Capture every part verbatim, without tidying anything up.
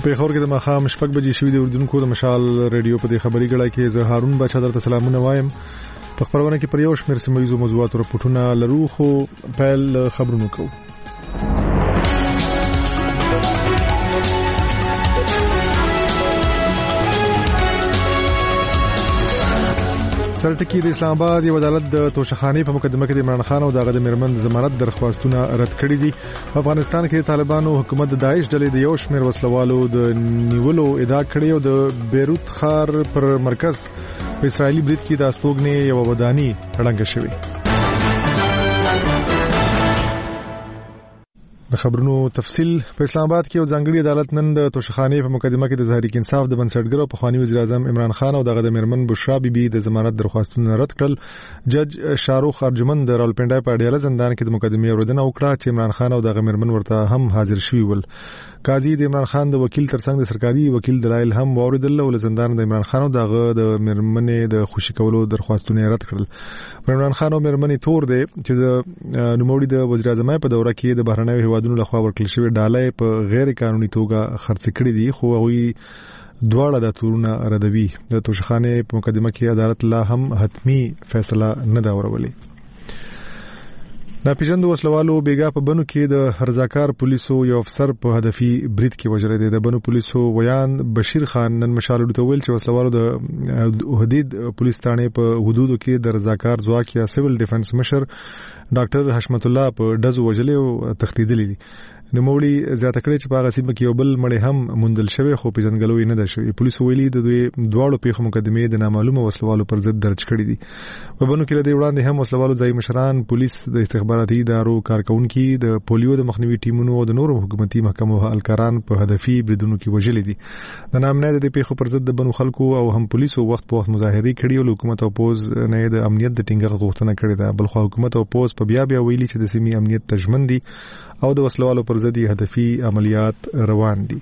په خبر کې د مخام شپږ بجې شوې د اردوونکو د مشال ریډیو په دې خبري غړای کې زه هارون بچا درته سلامونه وایم. په خبرونه کې پر یو شمېر سیمه موضوعات او راپورټونه لرو، خو پیل خبرونه کوو. سرټکی د اسلام آباد یو عدالت د توشخانې په مقدمه کې د عمران خان او دغه د میرمن ضمانت درخواستونه رد کړې دي. په افغانستان کې طالبانو حکومت د داعش ډلې د یو شمېر وسلوالو د نیولو ادعا کړې او د بیروت ښار پر مرکز په اسرایلی برید کې د استوګنې یو وداني ړنګه شوې. د خبرونو تفصیل. په اسلام آباد کې یو ځانګړي عدالت نن د توشخانې په مقدمه کې د تحریک انصاف د بنسټګر او پخوانی وزیر اعظم عمران خان او دغه د میرمن بشرا بیبي د ضمانت درخواستونه رد کړل. جج شاروخ ارجمن د راولپنډای په اډیاله زندان کې د مقدمې اوریدنه وکړه چې عمران خان او دغه میرمن ورته هم حاضر شوي ول. قاضي د عمران خان د وکیل ترڅنګ د سرکاري وکیل دلایل هم واوریدل او زندان د عمران خان او دغه د میرمن د خوشی کولو درخواستونه رد کړل. عمران خان او میرمن تور دي چې د نوموړي د وزیر اعظم په دوره کې د بهرنیو هیوادونو لخوا ورکړل شوی ډالۍ په غیر قانوني توګه خرڅ کړې دي، خو هغه دواړه د تورونه ردوي. د توشخانې په مقدمه کې عدالت لا هم حتمی فیصله نه دا ورولې. ناپېژاندو وسلوالو بیګا په بنو کې د هرزاکار پولیسو یو افسر په هدفي برید کې وژل دي. د بنو پولیسو ویان بشیر خان نن مشالو ته ویل چې وسلوالو د حدود پولیس ثانې په حدودو کې د رضاکار ځواک یا سیول ډیفنس مشر ډاکټر حشمت الله په ډزو وژلې او تښتیدلې دي. نوموړي زیاته کړې چې په هغه سیمه کې یو بل مړی هم موندل شوی، خو پیژندګلوي نه ده شوی. پولیسو ویلي د دوی دواړو پیښو مقدمې د نامعلومه وسلوالو پر ضد درج کړې دي. په بنو کې لدی وړاندې هم وسلوالو ځای مشران، پولیس، د استخباراتي ادارو کارکونکي، د پولیو د مخنیوي ټیمونو او د نورو حکومتي محکمو اهلکاران په هدفي بریدونو کې وژلي دي. د نامنه د پیښو پر ضد د بنو خلکو او هم پولیسو وخت په وخت مظاهرې کړي او حکومت او پوز نه د امنیت د ټینګښت غوښتنه کړې ده. بل خو حکومت او پوز په بیا بیا ویلي چې د سیمې امنیت تضمین دي او د وسلوالو پر ضد هدفي عملیات روان دي.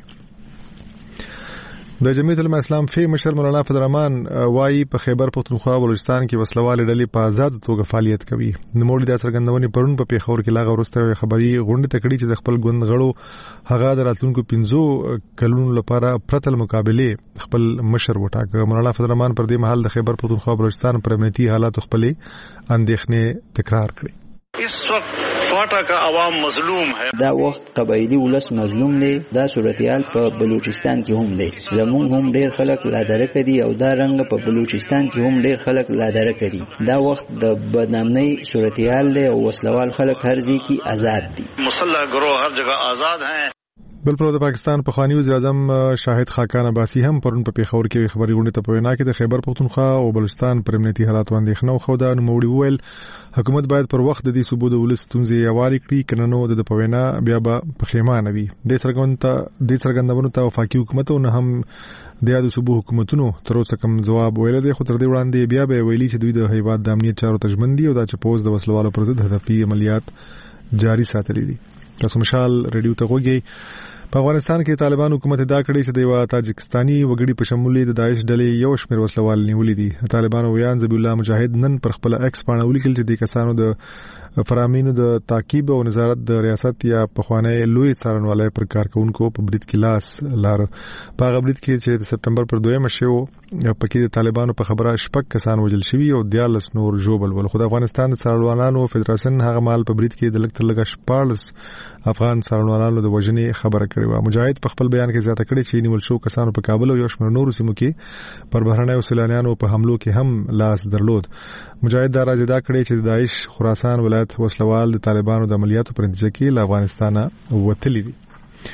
د جمعیت العلماء اسلام فی مشر مولانا فضلرحمن وايي په خیبر پختونخوا او بلوچستان کې وسلوال ډلې په آزاد توګه فعالیت کوي. نوموړي د څرګندونې پرون په پیښور کې لاغه ورسته خبري غونډه تکړی چې د خپل ګوند غړو هغه د راتلونکو پنځو کلونو لپاره پرتل مقابله خپل مشر وټاکه. مولانا فضلرحمن پر دې مهال د خیبر پختونخوا او بلوچستان پر امنیتي حالات خپلې اندېښنې تکرار کړې. اس وقت فاٹا کا عوام مظلوم ہے. دا وخت قبایلی ولس مظلوم دی. دا صورتحال په بلوچستان کې هم دی. زموږ هم ډیر خلک لادره کړي او دا رنګ په بلوچستان کې هم ډیر خلک لادره کړي. دا وخت د بدنامۍ صورتحال دی او وسلوال خلک هر ځای کې آزاد دي. مسلح گروه هر جگہ آزاد ہیں. بل پر د پاکستان پخوانی وزیر اعظم شاهد خاقان عباسی هم پرون په پیښور کې خبري غونډه ته په وینا کې د خیبر پختونخوا او بلوچستان پر امنیتي حالات باندې خنو خو دا نوموړي وویل حکومت باید پر وخت د دې صوبو د ولس ستونزې یواري کړي، کنه نو د پوینا بیا به پخیمانه وي. د څرګندونته د څرګندونو ته وفاقي حکومتونه هم د یادو صوبو حکومتونو تر اوسه کوم جواب ویل دي، خو تر دې وړاندې بیا به ویلي چې دوی د هیواد د امنیت چارو تضمین دي او دا چې پوز د وسلوالو پر ضد هدفي عملیات جاري ساتلي دي. تاسو مشال ریډیو ته وګورئ. په افغانستان کې طالبان حکومت ادعا کړې چې د یو تاجکستاني وګړي په شمول د داعش ډلې یو شمېر وسلوال نیولې دي. طالبان ویان ذبیح الله مجاهد نن پر خپل ایکس باندې ولیکل چې د کسانو د فرامینو د تعقیب او نظارت د ریاست یا پخوانی لوی څارنوالۍ پر کارکونکو په برید کې لاس لار. په هغه برید کې چې د سپټمبر پر دویمه شو پکې د طالبانو په خبره شپږ کسان وژل شوي او دیارلس نور ژوبل ول. خو د افغانستان د څارنوالانو فدراسیون هغه مال په برید کې د لږ تر لږه شپاړس افغان څارنوالانو د وژنې خبره کړې و. مجاهد په خپل بیان کې زیاته کړې چې نیول شو کسانو په کابل او یو شمېر نورو سیمو کې پر بهرنیو سیلانیانو په حملو کې هم لاس درلود. مجاهد دا راځي دا کړې چې د داعش خراسان ولایت وسلوال د طالبانو د عملیاتو پر نتیجه کې له افغانستانه وتلي دي.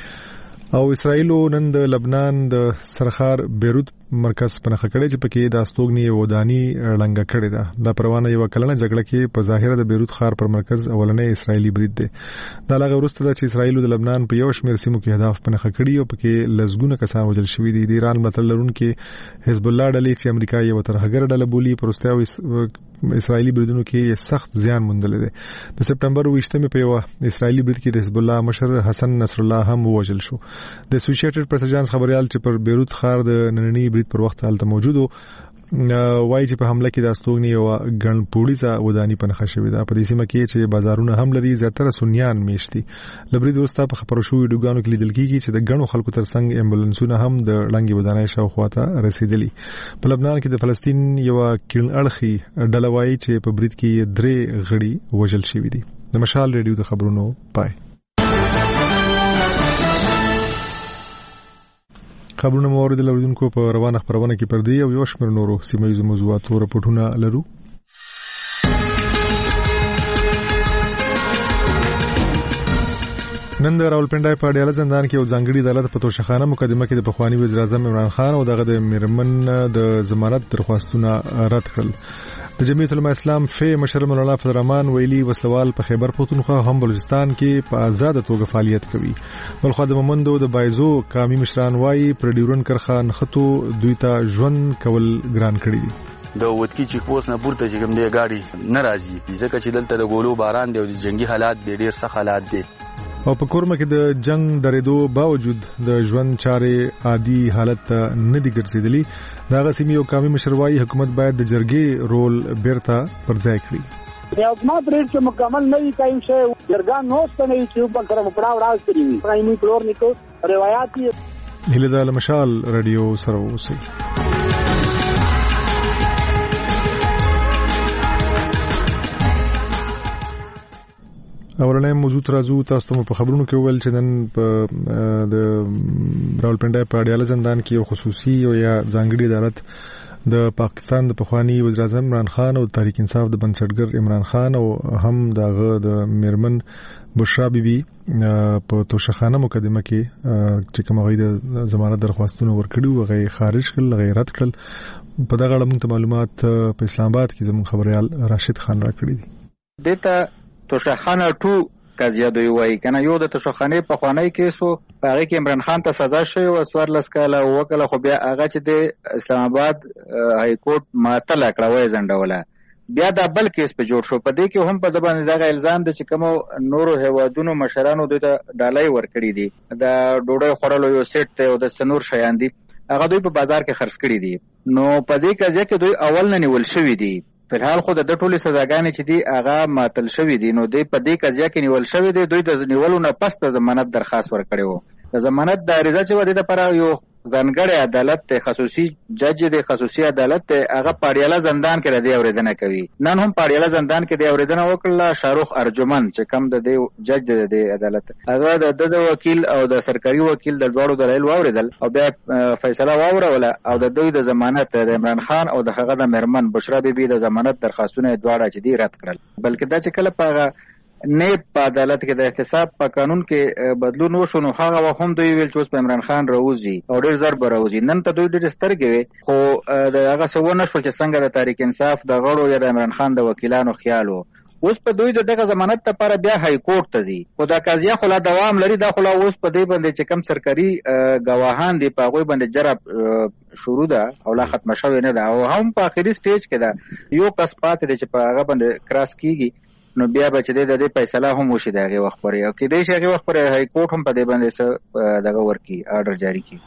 او اسرائیل نن د لبنان د سرخار بیروت مرکز په نخښه کړي چې پکې د استوګنې وداني ړنګه کړې ده. د پروانه یو کلنه جګړه کې په ظاهره د بیروت ښار پر مرکز اولنې اسرائیلي برید دی. دا لږ وروسته ده چې اسرائیل د لبنان په یو شمېر سیمو کې هدف په نخښه کړي او پکې لزګونه کسان وژل شوي دي. د ایران ملاتړ لرونکي حزب الله ډلې چې امریکا یو ترهګر ډله بولي پرسته اسرائیلي بریدونو کې سخت زیان موندل دي. د سپټمبر ویشتمې په یو اسرائیلي برید کې د حزب الله مشر حسن نصر الله هم وژل شو. د اسوسییټډ پریس اژانس خبريال چې پر بیروت ښار د نننی برید پر وخت حالت موجود وایي چې په حمله کې د استوګنې او ګڼ پولیسه ودانی په نخښه شوې ده. په دې سیمه کې چې بازارونه هم لري زیاتره سنیان میشتي. لبري دوستا په خبرو شوې ویډیوګانو کې لیدل کېږي چې د ګڼو خلکو ترڅنګ امبولانسونه هم د لنګي ودانۍ شاوخوا ته رسیدلي. په لبنان کې د فلسطین یو کیڼ اړخي ډله وایي چې په برید کې درې غړي وژل شوي دي. د مشال ریډیو د خبرونو پای. خبرونه مورد لوردونکو په روانه خبرونه کې پر دی او یو شمېر نورو سیمه ییزو موضوعاتو راپورټونه لرو. نن د راولپنډای په اډیاله زندان کې یو ځانګړي عدالت په توشخانه مقدمه کې د پخوانی وزیر اعظم عمران خان او دغه د میرمن د ضمانت درخواستونه رد کړل. د جمعیت العلماء اسلام فی مشر مولانا فضل الرحمن ویلي وسلوال په خیبر پختونخوا هم بلوچستان کې په آزاد توګه فعالیت کوي. بلخو د مومندو د بایزو قومي مشران وایي پر ډیورن کرخان خطو دوی ته ژوند کول ګران کړی دي. د وټکی چې پوس نه پورته چې کوم دی گاډي ناراضي ځکه چې دلته د ګولو باران دی او د جنگي حالات دی ډیر سخت حالات دي. او په کورمه کې د جنگ درېدو باوجود د ژوند چارې عادي حالت نه دي ګرځېدلي. دغه سیمې او قومي مشروعي حکومت باید د جرګې رول بیرته پر ځای کړي. یو ما پرېږ چې مکمل نه وي کایم شي جرګان نوست نه وي چې په سره مکړه وراز کړی وي پرایمي فلور نیکو روایت یې هله د مشال رادیو سره اوسئ. اورنه موضوع ترازو تاسو ته په خبرونو کې ویل چې نن په د راولپنډای په اډیاله زندان کې یو خصوصي او یا ځانګړي عدالت د پاکستان د پخوانی وزیر اعظم عمران خان او تحریک انصاف د بنسټګر عمران خان او هم دغه د میرمن بشرا بیبي په توشخانه مقدمه کې چې کومه غي د ضمانت درخواستونه ورکړي او غي خارج کړل غي رد کړل. په دغه اړه موږ معلومات په اسلام آباد کې زموږ خبريال راشد خان راکړي دي. دته توشخانه ټو قضیه دوی وایي کنه یو د توشخانه په خوانی کې سو هغه کې عمران خان ته سزا شوی او سوار لسکاله وکړه خو بیا هغه چې د اسلام آباد های کورټ معطل کړه وای زندوله بیا د بل کیس په جوړ شو. په دې کې هم په ځبان دغه الزام د چې کوم نورو هوادونو مشرانو دوی ته ډالۍ ورکړي دي د ډوډۍ خورلو یو سیټ ته او د سنور شیان دي هغه دوی په بازار کې خرڅ کړي دي. نو په دې قضیه کې دوی اول نه نیول شوی دي. په حال خو د ټولې سزاګانې چې دی هغه معطل شوی دي. نو دوی په دې قضیه کې نیول شوی دي. دوی د نیولو نه پس د ضمانت درخواست ورکړي وو. د ضمانت د عریضه چې ودی لپاره یو ځانګړی عدالت ته خصوصي جج د خصوصي عدالت ته هغه پاړیاله زندان کې ردی اوریدنه کوي. نن هم پاړیاله زندان کې د اوریدنه وکړه شاروخ ارجمن چې کم د دې جج د عدالت هغه د وکیل او د سرکاري وکیل د ډوړو دلایل واوریدل او بیا فیصله واوروله او د دوی د ضمانت د عمران خان او د هغه د میرمن بشرا بیبي د ضمانت درخواستونه دواړه چې دی رد کړل. بلکې دا چې کله په نیب په عدالت کې د احتساب په قانون کې بدلون وشو نو هغه هم دوی ویل چې اوس په عمران خان راوځي او ډېر زر به راوځي. نن ته دوی ډېر سترګې وي خو د هغه څه ونه شول چې څنګه د تحریک انصاف د غړو یا د عمران خان د وکیلانو خیال و. اوس په دوی دغه ضمانت لپاره بیا های کورټ ته ځي خو دا قضیه خو لا دوام لري. دا خو لا اوس په دې باندې چې کم سرکاري ګواهان دي په هغوی باندې جرب شروع ده او لا ختمه شوې نه ده او هم په آخري سټیج کې ده. یو کس پاتې دی چې په هغه باندې کراس کیږي نو بیا به چې د دې فیصله هم وشي دغه وخت پورې او کې دې شي هغه وخت پورې های کورټ هم په دې باندې دغه ورکی آرډر جاری کړي.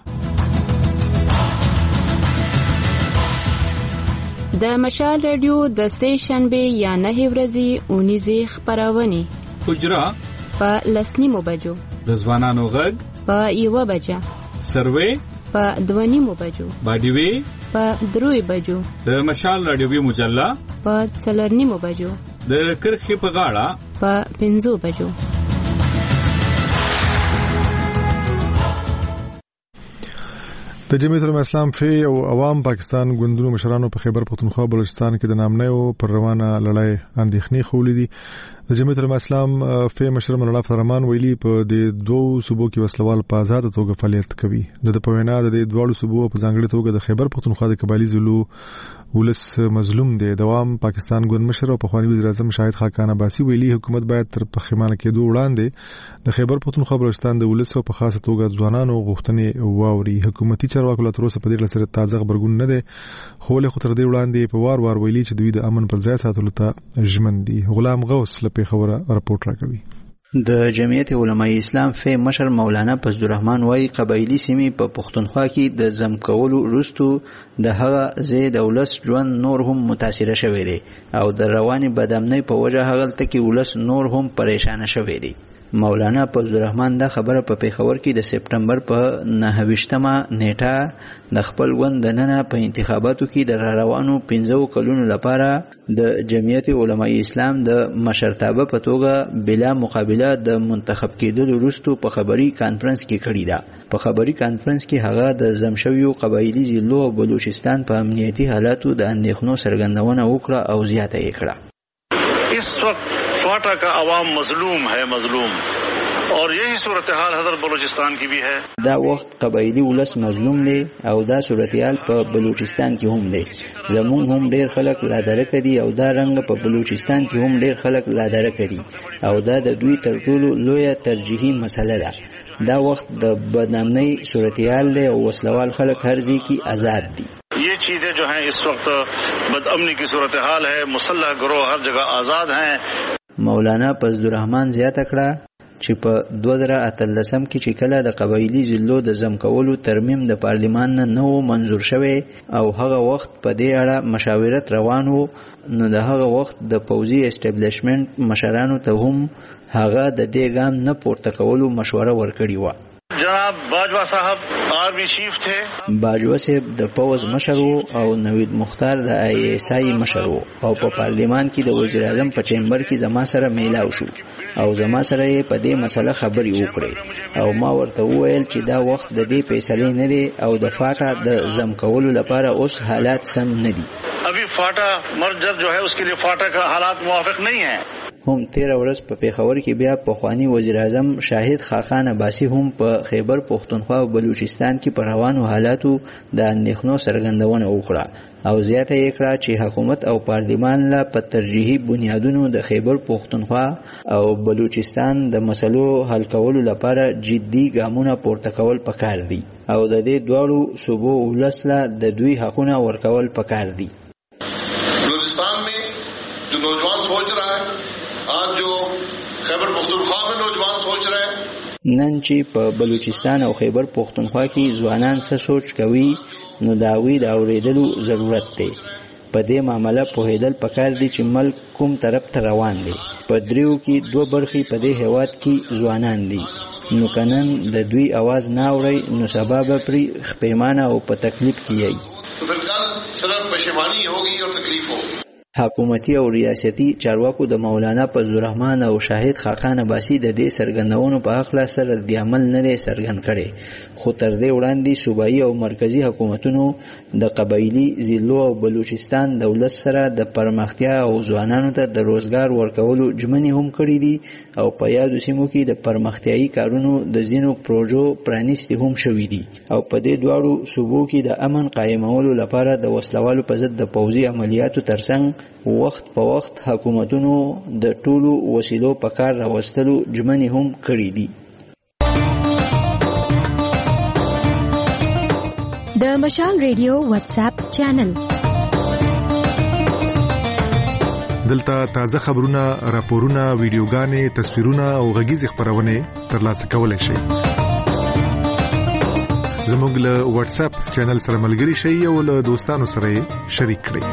د مشال رادیو د سې شنبه یا نه ورځې اونیزه خبرونه حجرا په لسنیمو بجو د ځوانانو غږ په یو بجه سروې په دوانیمو بجو باډیوي په دروي بجو د مشال رادیوي مجله په څلرنیمو بجو د کرخي په غاړه په پنځو بجو. د جمعیت العلماء اسلام فی او عوام پاکستان ګوندونو مشرانو په خیبر پختونخوا بلوچستان کې د نامنیو پر روانه لړۍ اندېښنې خولې دي. د جمعیت العلماء اسلام فی مشر مولانا فضل الرحمن ویلي په د دوو صوبو کې وسلوال په آزاد توګه فعالیت کوي. د په وینا د دواړو صوبو په ځانګړي توګه د خیبر پختونخوا د قبایلی زلو ولس مظلوم دی. دوام پاکستان ګوند مشر او پخوانی وزیر اعظم شاهد خاقان عباسي ویلي حکومت باید تر پخیمانه کېدو وړاندې د خیبر پختونخوا بلوچستان د ولس او په خاصه توګه ځوانانو غوښتنې واوري. حکومتي چارواکو لا تر اوسه په دې سره تازه خبرګون نه دی خو له خطر دی وړاندې په وار وار ویلي چې دوی د امن پر ځای ساتلو ته ژمن دي. غلام غوث له پیښوره راپورټ راکوي. د جمعیت علماء اسلام فی مشر مولانا فضل الرحمن وايي قبایلی سیمې په پښتونخوا کې د زم کولو وروسته د هغه ځای د ولس ژوند نور هم متاثره شوی دی او د رواني بدامنۍ په وجه هغلته کې ولس نور هم پریشان شوی دی. مولانا فضل الرحمن دا خبره په پیښور کې د سپټمبر په نهه ویشتمه نیټه د خپل ګوند دننه په انتخاباتو کې د روانو پنځو کلونو لپاره د جمعیت علماء اسلام د مشرتابه په توګه بلا مقابله د منتخب کېدلو وروسته په خبري کانفرنس کې کړې ده. په خبري کانفرنس کې هغه د زمشویو قبایلی ضلعو او بلوچستان په امنیتي حالاتو د اندېښنو څرګندونه وکړه او زیاته یې کړه. इस वक्त फाटा का अवाम मजलूम है मजलूम और यही सूरत हाल हजरत बलूचिस्तान की भी है. دا وخت قبایلی ولس مظلوم دی او دا صورتحال په بلوچستان کې هم دی. زمون هم ډیر خلک لا درک دي او دا رنګ په بلوچستان کې هم ډیر خلک لا درک دي او دا د دوی تر ټولو لویه ترجیحي مسله ده. دا وخت د بدنامۍ صورتحال دی او وسلوال خلک هر ځای کې آزاد دي. ये चीजें जो हैं इस वक्त बदअमनी की सूरत हाल है, मुसल्लह गिरोह हर जगह आजाद हैं. مولانا فضل الرحمن زیاته کړه چې په دوه زره اتلسم کې چې کله د قبایلی ضلعو د زم کولو ترمیم د پارلیمان نه نو منظور شوی او هغه وخت په دې اړه مشاورت روان وو، نو د هغه وخت د پوځي اسټابلیشمنت مشرانو ته هم هغه د دې ګام نه پورته کولو مشوره ورکړې و. जनाब बाजवा साहब आर्मी चीफ थे. बाजवा साहब د پوز مشر او نوید مختار د آی ایس آی مشر او په پارلیمان کې د وزیر اعظم په چیمبر کې زما سره میلاو شو او زما سره یې په دې مسله خبرې وکړې او ما ورته وویل چې دا وخت د دې فیصلې نه دی او د فاټا د زم کولو لپاره اوس حالات سم نه دي. ابھی فاٹا مرجر جو ہے اس کے لیے فاٹا کا حالات موافق نہیں ہیں. هم تیر ورځ په پیښور کې بیا پخوانی وزیر اعظم شاهد خاقان عباسی هم په خیبر پښتونخوا او بلوچستان کې په روانو حالاتو د اندېښنو څرګندونه وکړه او زیاته یې کړه چې حکومت او پارلیمان لا په ترجیحي بنیادونو د خیبر پښتونخوا او بلوچستان د مسلو حل کولو لپاره جدي ګامونه پورته کول پکار دي او د دې دواړو صوبو ولس لا د دوی حقونه ورکول پکار دي. بلوچستان में जो नौजवान सोच रहा है, आज जो खैबर पख्तूनख्वा में नौजवान सोच रहे हैं, نن چې په بلوچستان او خیبر پختونخوا کې ځوانان څه سوچ کوي نو داوی د اوریدلو ضرورت دی. په دې معاملې پوهېدل پکار دي چې ملک کوم طرف ته روان دی. په دریو کې دوه برخې په دې هیواد کې ځوانان دي، نو کنن د دوی आवाज نه اوري نو سبب پرې خپېمانه او په تکلیف کیږي. तो फिर कल सिर्फ पशेमानी होगी और तकलीफ होगी. حکومتي او ریاستي چارواکو د مولانا فضل الرحمن او شاهد خاقان عباسی د دې سرګندونو په حق سره د عمل نه دی سرګند کړي، خو تر دې وړاندې صوبایي او مرکزی حکومتونو د قبایلی ضلعو او بلوچستان دولت سره د پرمختیا او ځوانانو ته د روزګار ورکولو ژمنې هم کړې دي او په یادو سیمو کې د پرمختیایي کارونو د ځینو پروژو پرانیستي هم شوي دي او په دې دواړو صوبو کې د امن قایمولو لپاره د وسلوالو په ضد د پوځي عملیاتو ترڅنګ وخت په وخت حکومتونو د ټولو وسیلو په کار راوستلو ژمنې هم کړې دي. د مشال ریډیو واتس اپ چینل دلته تازه خبرونه، راپورونه، ویډیوګانې، تصویرونه او غږیز خبرونه ترلاسه کولای شئ. زموږ له واتس اپ چینل سره ملګري شئ او له دوستانو سره شریک کړئ.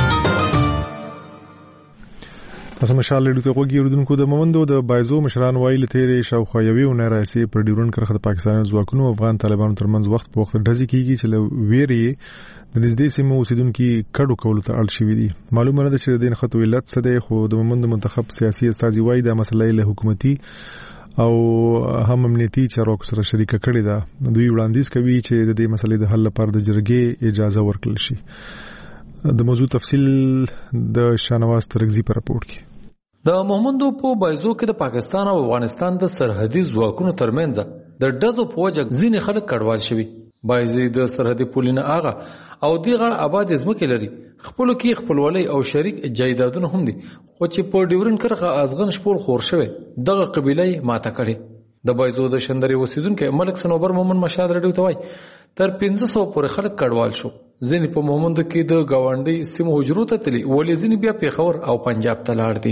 تاسو مشال ریډیو ته وګورئ. اردوونکو د مومندو د بایزو مشران وایي تیرې شاوخوا یوې ونې راځي پر ډیورن کرخه د پاکستان ځواکونو افغان طالبانو ترمنځ وخت په وخت ډزې کیږي چې له ویرې د نږدې سیمو اوسیدونکو کډو کولو ته اړ شوي دي. معلومه نه ده چې د دې خط علت څه دی، خو د مومند منتخب سیاسي استازي وایي دا مسله له حکومتي او هم امنیتي چارواکو سره شریکه کړې ده. دوی وړاندیز کوي چې د دې مسلې د حل لپاره د جرګې اجازه ورکړل شي. د موضوع تفصیل د شانواز ترغزي په راپور کې. د مومندو په بایزو کې د پاکستان او افغانستان د سرحدي ځواکونو ترمنځ د ډزو په وجه ځینې خلک کډوال شوي. بایزي د سرحدي پولینه آغا او دی غړ آباد ځمکې لري، خپلو کې خپلولۍ او شریک جایدادونه هم دي، خو چې په ډیورن کرخه ازغن شپور خور شوی دغه قبیله ماته کړي. د بایزو د شندري اوسیدونکو ملک سنوبر مومن مشاد رډیو ته وایي تر پنځه سوه پورې خلک کډوال شو. ځینې په مومندو کې د گاونډي سیمو حجرو ته تللي، ولې ځینې بیا پیښور او پنجاب ته لاړ دي.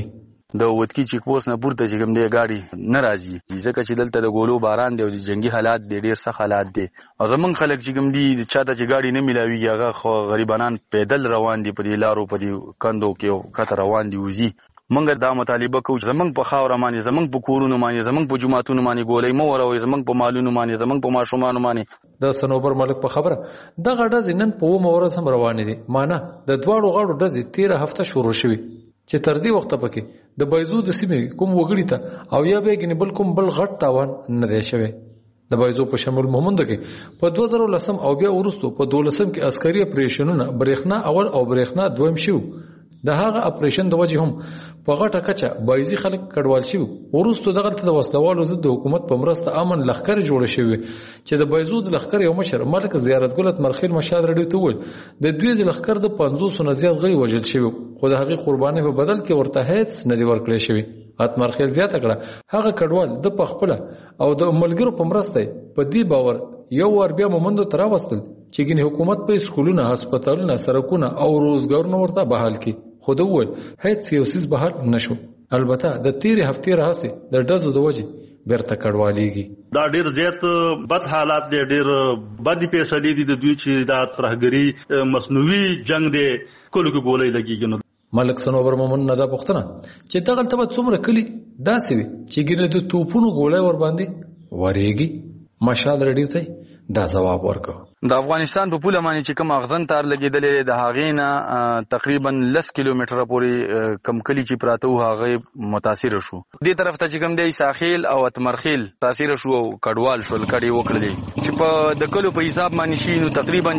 د وتکی چیک پوسټ نه پورته چې کوم دی ګاډي نه راځي ځکه چې دلته د ګولو باران دی او د جنگي حالات دی ډیر سخت حالات دی او زمونږ خلک چې کوم دي چاته چې ګاډي نه ملاويږي هغه خو غریبانان پیدل روان دي په دې لارو په دې کندو کې او کته روان دي وزي منګ دا مطالبه کوو زمونږ په خاور باندې زمونږ په کورونو باندې زمونږ په جماعتونو باندې ګولې مو وروي زمونږ په مالونو باندې زمونږ په ماشومان باندې د سنوبر ملک په خبره د غډز نن په و مورز هم روان دي معنی د دواړو غاړو ډزې تیره هفته شروع شوه چې تر دې وخت پکې د بایزو د سیمې کوم وګړي ته او یا به کې بل کوم بل غټ تاوان نه دی شوی د بایزو په شمول مومند کې په دوه زره لسم او بیا ورستو په دولسم کې عسکري اپریشنونه برېښنا اول او برېښنا دویم شو د هغه اپریشن د وجه هم په غټه کچه بایزي خلک کډوال شي ورستو دغه د وسلوالو ضد حکومت په مرسته امن لخر جوړ شوی چې د بایزو د لخر یو مشر ملک زیارت ګلت مرخیل مشاد رډیو ته ول د دوی د لخر د پنځوس نه زیات غړي وژل شوی خو د هغه قرباني په بدل کې ورته هیڅ نه دی ورکړی شوی ات مرخیل زیاته کړه هغه کډوال د پخپله او د ملګرو په مرسته په دې باور یو ور بیا مومندو تر واستل چې ګنې حکومت په سکولونو هسپتالونو سرکونه او روزګارونو ورته بحال کړي خو د ول هیڅ سیاسي بحال نشو البته د تیرې هفتې راځي د ډزو د وجه بیرته کډوالېږي دا ډیر زیات بد حالات دي ډیر بد پیسې دي د دوی چې د ترهګری مصنوعي جنگ دي کولو کې ګولې لګیږي ملک سنوبر مومن نه دا پوښتنه چې دغه ته څومره کلی داسې وي چې ګینه د توپونو ګولې ور باندې وریږي مشال رډیو ته دا جواب ورکړ د افغانستان په پوله باندې چې کوم اغزن تار لګیدلې د هغې نه تقریبا لس کیلومتره پورې کم کلی چې پراته و هغه متاثر شو دې طرف ته چې کوم دی ساحل او اتمرخیل تاثیر شو او کډوال شول کډي وکړلې چې په د کلو په حساب باندې شي نو تقریبا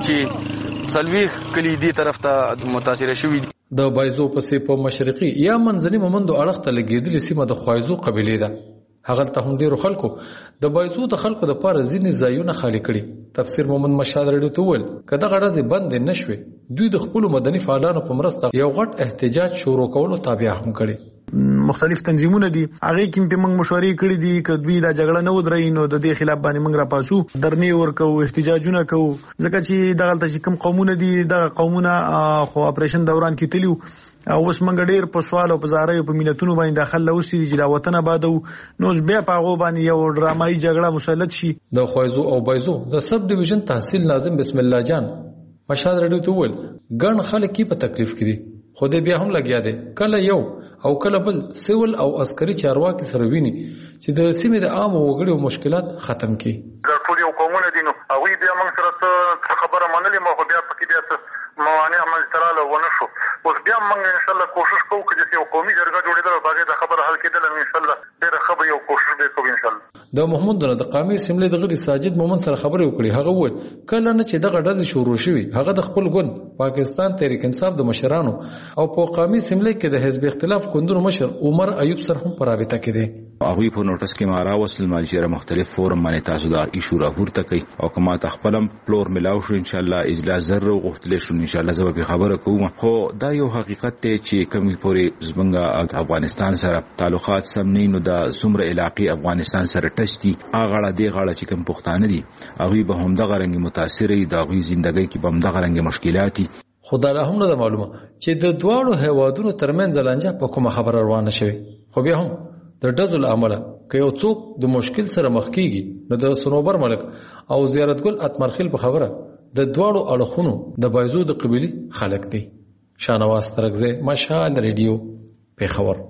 چې سلويخ کلی دې طرف ته متاثر شوی د بایزو پسې په مشرقي یا منځني مومندو اړخ ته لګیدلې سیمه د خوایزو قبيله ده هغه ته هم ډیرو خلکو د بایزو د خلکو د پاره ځینې ځایونه خالی کړي تفسیر محمد مشاد رډیو ته ول کله غړځي بند نشوي دوی د خپل مدني فعالانو په مرسته یو غټ احتجاج شروع کولو تابع هم کړي مختلف تنظیمونه دي هغه کې په موږ مشورې کړې دي چې دوی دا جګړه نه ودرې نو د دې خلاف باندې موږ را پاسو درنې ورکو احتجاجونه کوو ځکه چې دغه ته کوم قومونه دي د قومونه خو اپریشن دوران کې تلیو او اوس موږ ډېر په سوال او په زارۍ په ملتونو باندې داخل لوسي چې دا وطن آبادو نو بیا په هغه باندې یو ډرامایي جګړه مسلط شي د خوایزو او بایزو د سب ډیویژن تحصیل ناظم بسم الله جان مشاد رډیو ته ول ګڼ خلک کی په تکلیف کړي خو دې بیا هم لګیا دي کله یو او کله بل سیول او عسکري چارواکي سره ویني چې د سیمې د عام وګړو مشکلات ختم کړي د ټول یو قومونه دي نو هغه بیا موږ سره خبره منلې مو خو بیا پکې بیا موانع عمل تراله ونه شو اوس بیا موږ ان شاء الله کوشش کوو چې یو قومي جرګه جوړېدل او باغې د خبره حل کېدل ان شاء الله ډېر ښه یو کوشش به کوو ان شاء الله د محمود د قامي سیملې د غړي ساجد مومن سره خبرې وکړي هغه وویل کله نه چې دغه ډز شروع شوی هغه د خپل ګوند پاکستان تحریک انصاف د مشرانو او په قامي سیملې کې د حزب اختلاف کندونو مشر عمر ایوب سره هم په رابطه کې دي هغه په نوټس کې مارا وصل مالشيره مختلف فورم باندې تاسو دا ایشو راپورته کوي او کما تخپلم پلور ملاو شو ان شاء الله اجلاس زره غوښتل شو ان شاء الله زه به خبره کوم خو دا یو حقیقت دی چې کومي پوري زمونږ افغانستان سره تعلقات سم نه نو دا څومره علاقې افغانستان سره ټچ دي هغه د غاړه چې کوم پښتانه دي هغه به هم د غرنګ متاثر دي د غوي ژوندۍ کې به هم د غرنګ مشکلات خدای له هم نه معلومه چې د دواړو هیوادونو ترمنځ لانجه په کومه خبره روانه شوی خو بیا هم د ډزل عمله که یو څوک د مشکل سره مخ کیږي نو د سنوبر ملک او زیارت ګل اتمرخیل په خبره د دواړو اړخونو د بایزو د قبيله خلک دي شانواز ترغزه مشال ریډیو په خبر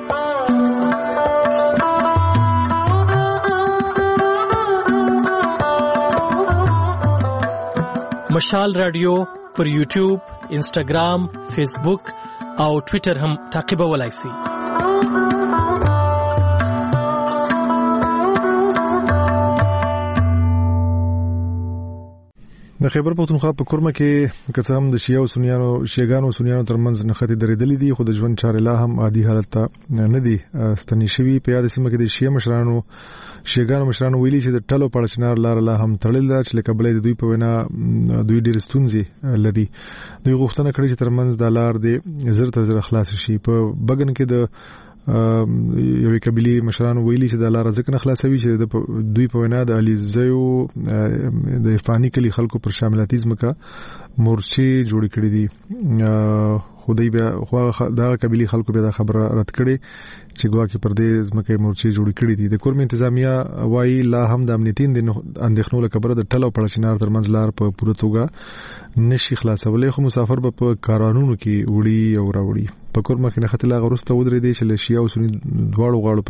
مشال رادیو پر یوټیوب انسټاګرام فیسبوک او ټوئیټر هم تعقیبولای شئ د خیبر پختونخوا په کورمه کې قسم د شیعه او سنیانو شیعاګانو سنیانو ترمنځ نښتې درېدلې دي خو د ژوند چارې لا هم عادي حالت ته نه دي ستنې شوي په یاد سیمه کې د شیعه مشرانو شیعاګانو مشرانو ویلي چې د ټلو په چنار لار لا هم تړل ده چې لکه بلې د دوی په وینا دوی ډېر ستونزې لري دوی غوښتنه کړې چې ترمنځ د لار د زر تر زر خلاص شي په بګن کې د یوې قبيله مشران ویلي چې د لار ځکه نه خلاصوي چې د دوی په وینا د علیزیو د عرفاني کلی خلکو پر شاملاتیزم کا مورچې جوړ کړې دي. خدای بیا خو دا قبيله خلکو به دا خبره رد کړي چې ګواکې پر دې ځمکه مورچې جوړ کړې دي. د کورم انتظامیه وايي لا هم د امنیتي اندېښنو له کبره د ټلو پړچینار ترمنځ لار په پوره توګه نشي خلاصولې، خو مسافر به په کارانونو کې وړي او راوړي. په کورم کې نه خطر غوښته ودرې دي چې لشیا او سنی دواړو غاړو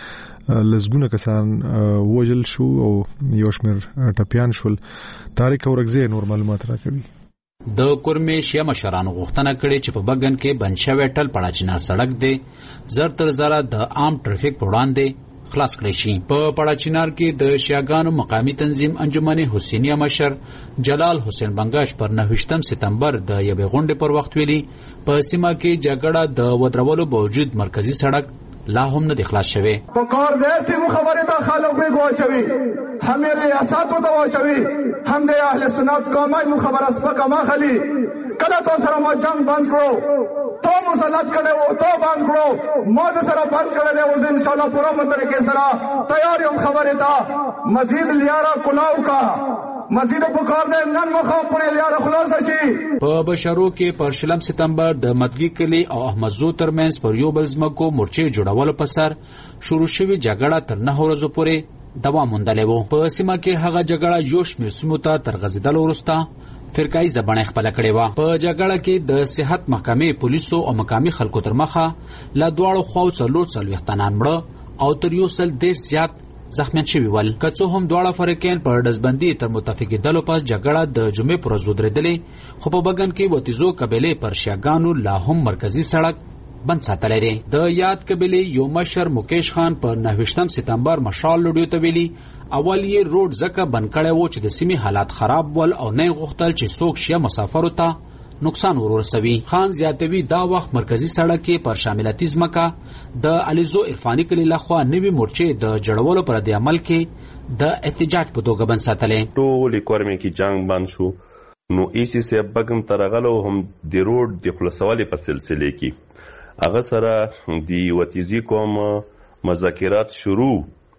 پکې لزګونه کسان وژل شو او یو شمېر ټپيان شول. تاریخ اورګزی نور معلومات راکوي. د کورمې شیا مشرانو غوښتنه کړې چې په بګن کې بند شوی ټل پړاچینار سړک دی زر تر زره د عام ټریفیک په وړاندې خلاص کړی شي. په پړاچینار کې د شیاګانو مقامی تنظیم انجمن حسینیه مشر جلال حسین بنگاش پر نهویشتم سپتمبر د یوې غونډې پر وخت ویلي په سیمه کې جګړه د ودرولو باوجود مرکزی سړک لا هم نه خلاص شوی. په کار دی چې مخابره ته خلک به واچوي، هم ریاست ته واچوي، هم د اهل سنت قومي مخابره سپکه ما خلی کله تو سره ما جنگ بند کړو، تو مسلط کړو، تو بند کړو، ما د سره بند کړل او ان شاء الله پوره مترکه سره تیار یم خبره ته مزید لیاره کلاو کا مزید پکار دی نن مخه پورې لیاره خلاص شي. په بشرو کې پر شلم سپتمبر د مدګي کلی او احمد زو ترمنځ پر یو بل ځمکو مورچې جوړولو په سر شروع شوی جګړه تر نه ورځې پورې دوام موندلی و. په سیمه کې هغه جګړه یو شمېر سیمو ته تر غځېدلو وروسته فرقایي زبانه خپله کړې وه. په جګړه کې د صحت محکمې پولیسو او مقامي خلکو تر مخه له دواړو خواو څلور څلوېښت تنان مړه او تر یو سل دېرش زیات زخمیان شوي ول. که څه هم دواړه فریقین پر ډزبندي تر متفقېدلو پس جګړه د جمعې پر ورځ ودرېدلې، خو په بګن کې وتیزو قبیلې پر شیاګانو لا هم مرکزي سړک بند ساتلی دی. د یاد قبیلې یو مشر مکیش خان پر نهویشتم سپتمبر مشال لوډیو ته ویلي اول یې روډ ځکه بند کړی و چې د سیمې حالات خراب ول او نه یې غوښتل چې څوک شیه مسافرو ته نقصان ورسوي. خان زیاتوي دا وخت مرکزی سړک کې پر شاملاتي ځمکه د علیزو عرفاني کلي لخوا نوي مورچې د جوړولو پر د عمل کې د احتجاج په توګه بند ساتلې. ټول کورمې کې جنگ بند شو نو ایسی سی بګم ترغلو هم د روډ د خلاصولو په سلسله کې هغه سره د وتیزي کوم مذاکرات شروع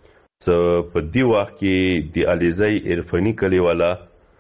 څه په دی وخت کې د علیزي عرفاني کلي والا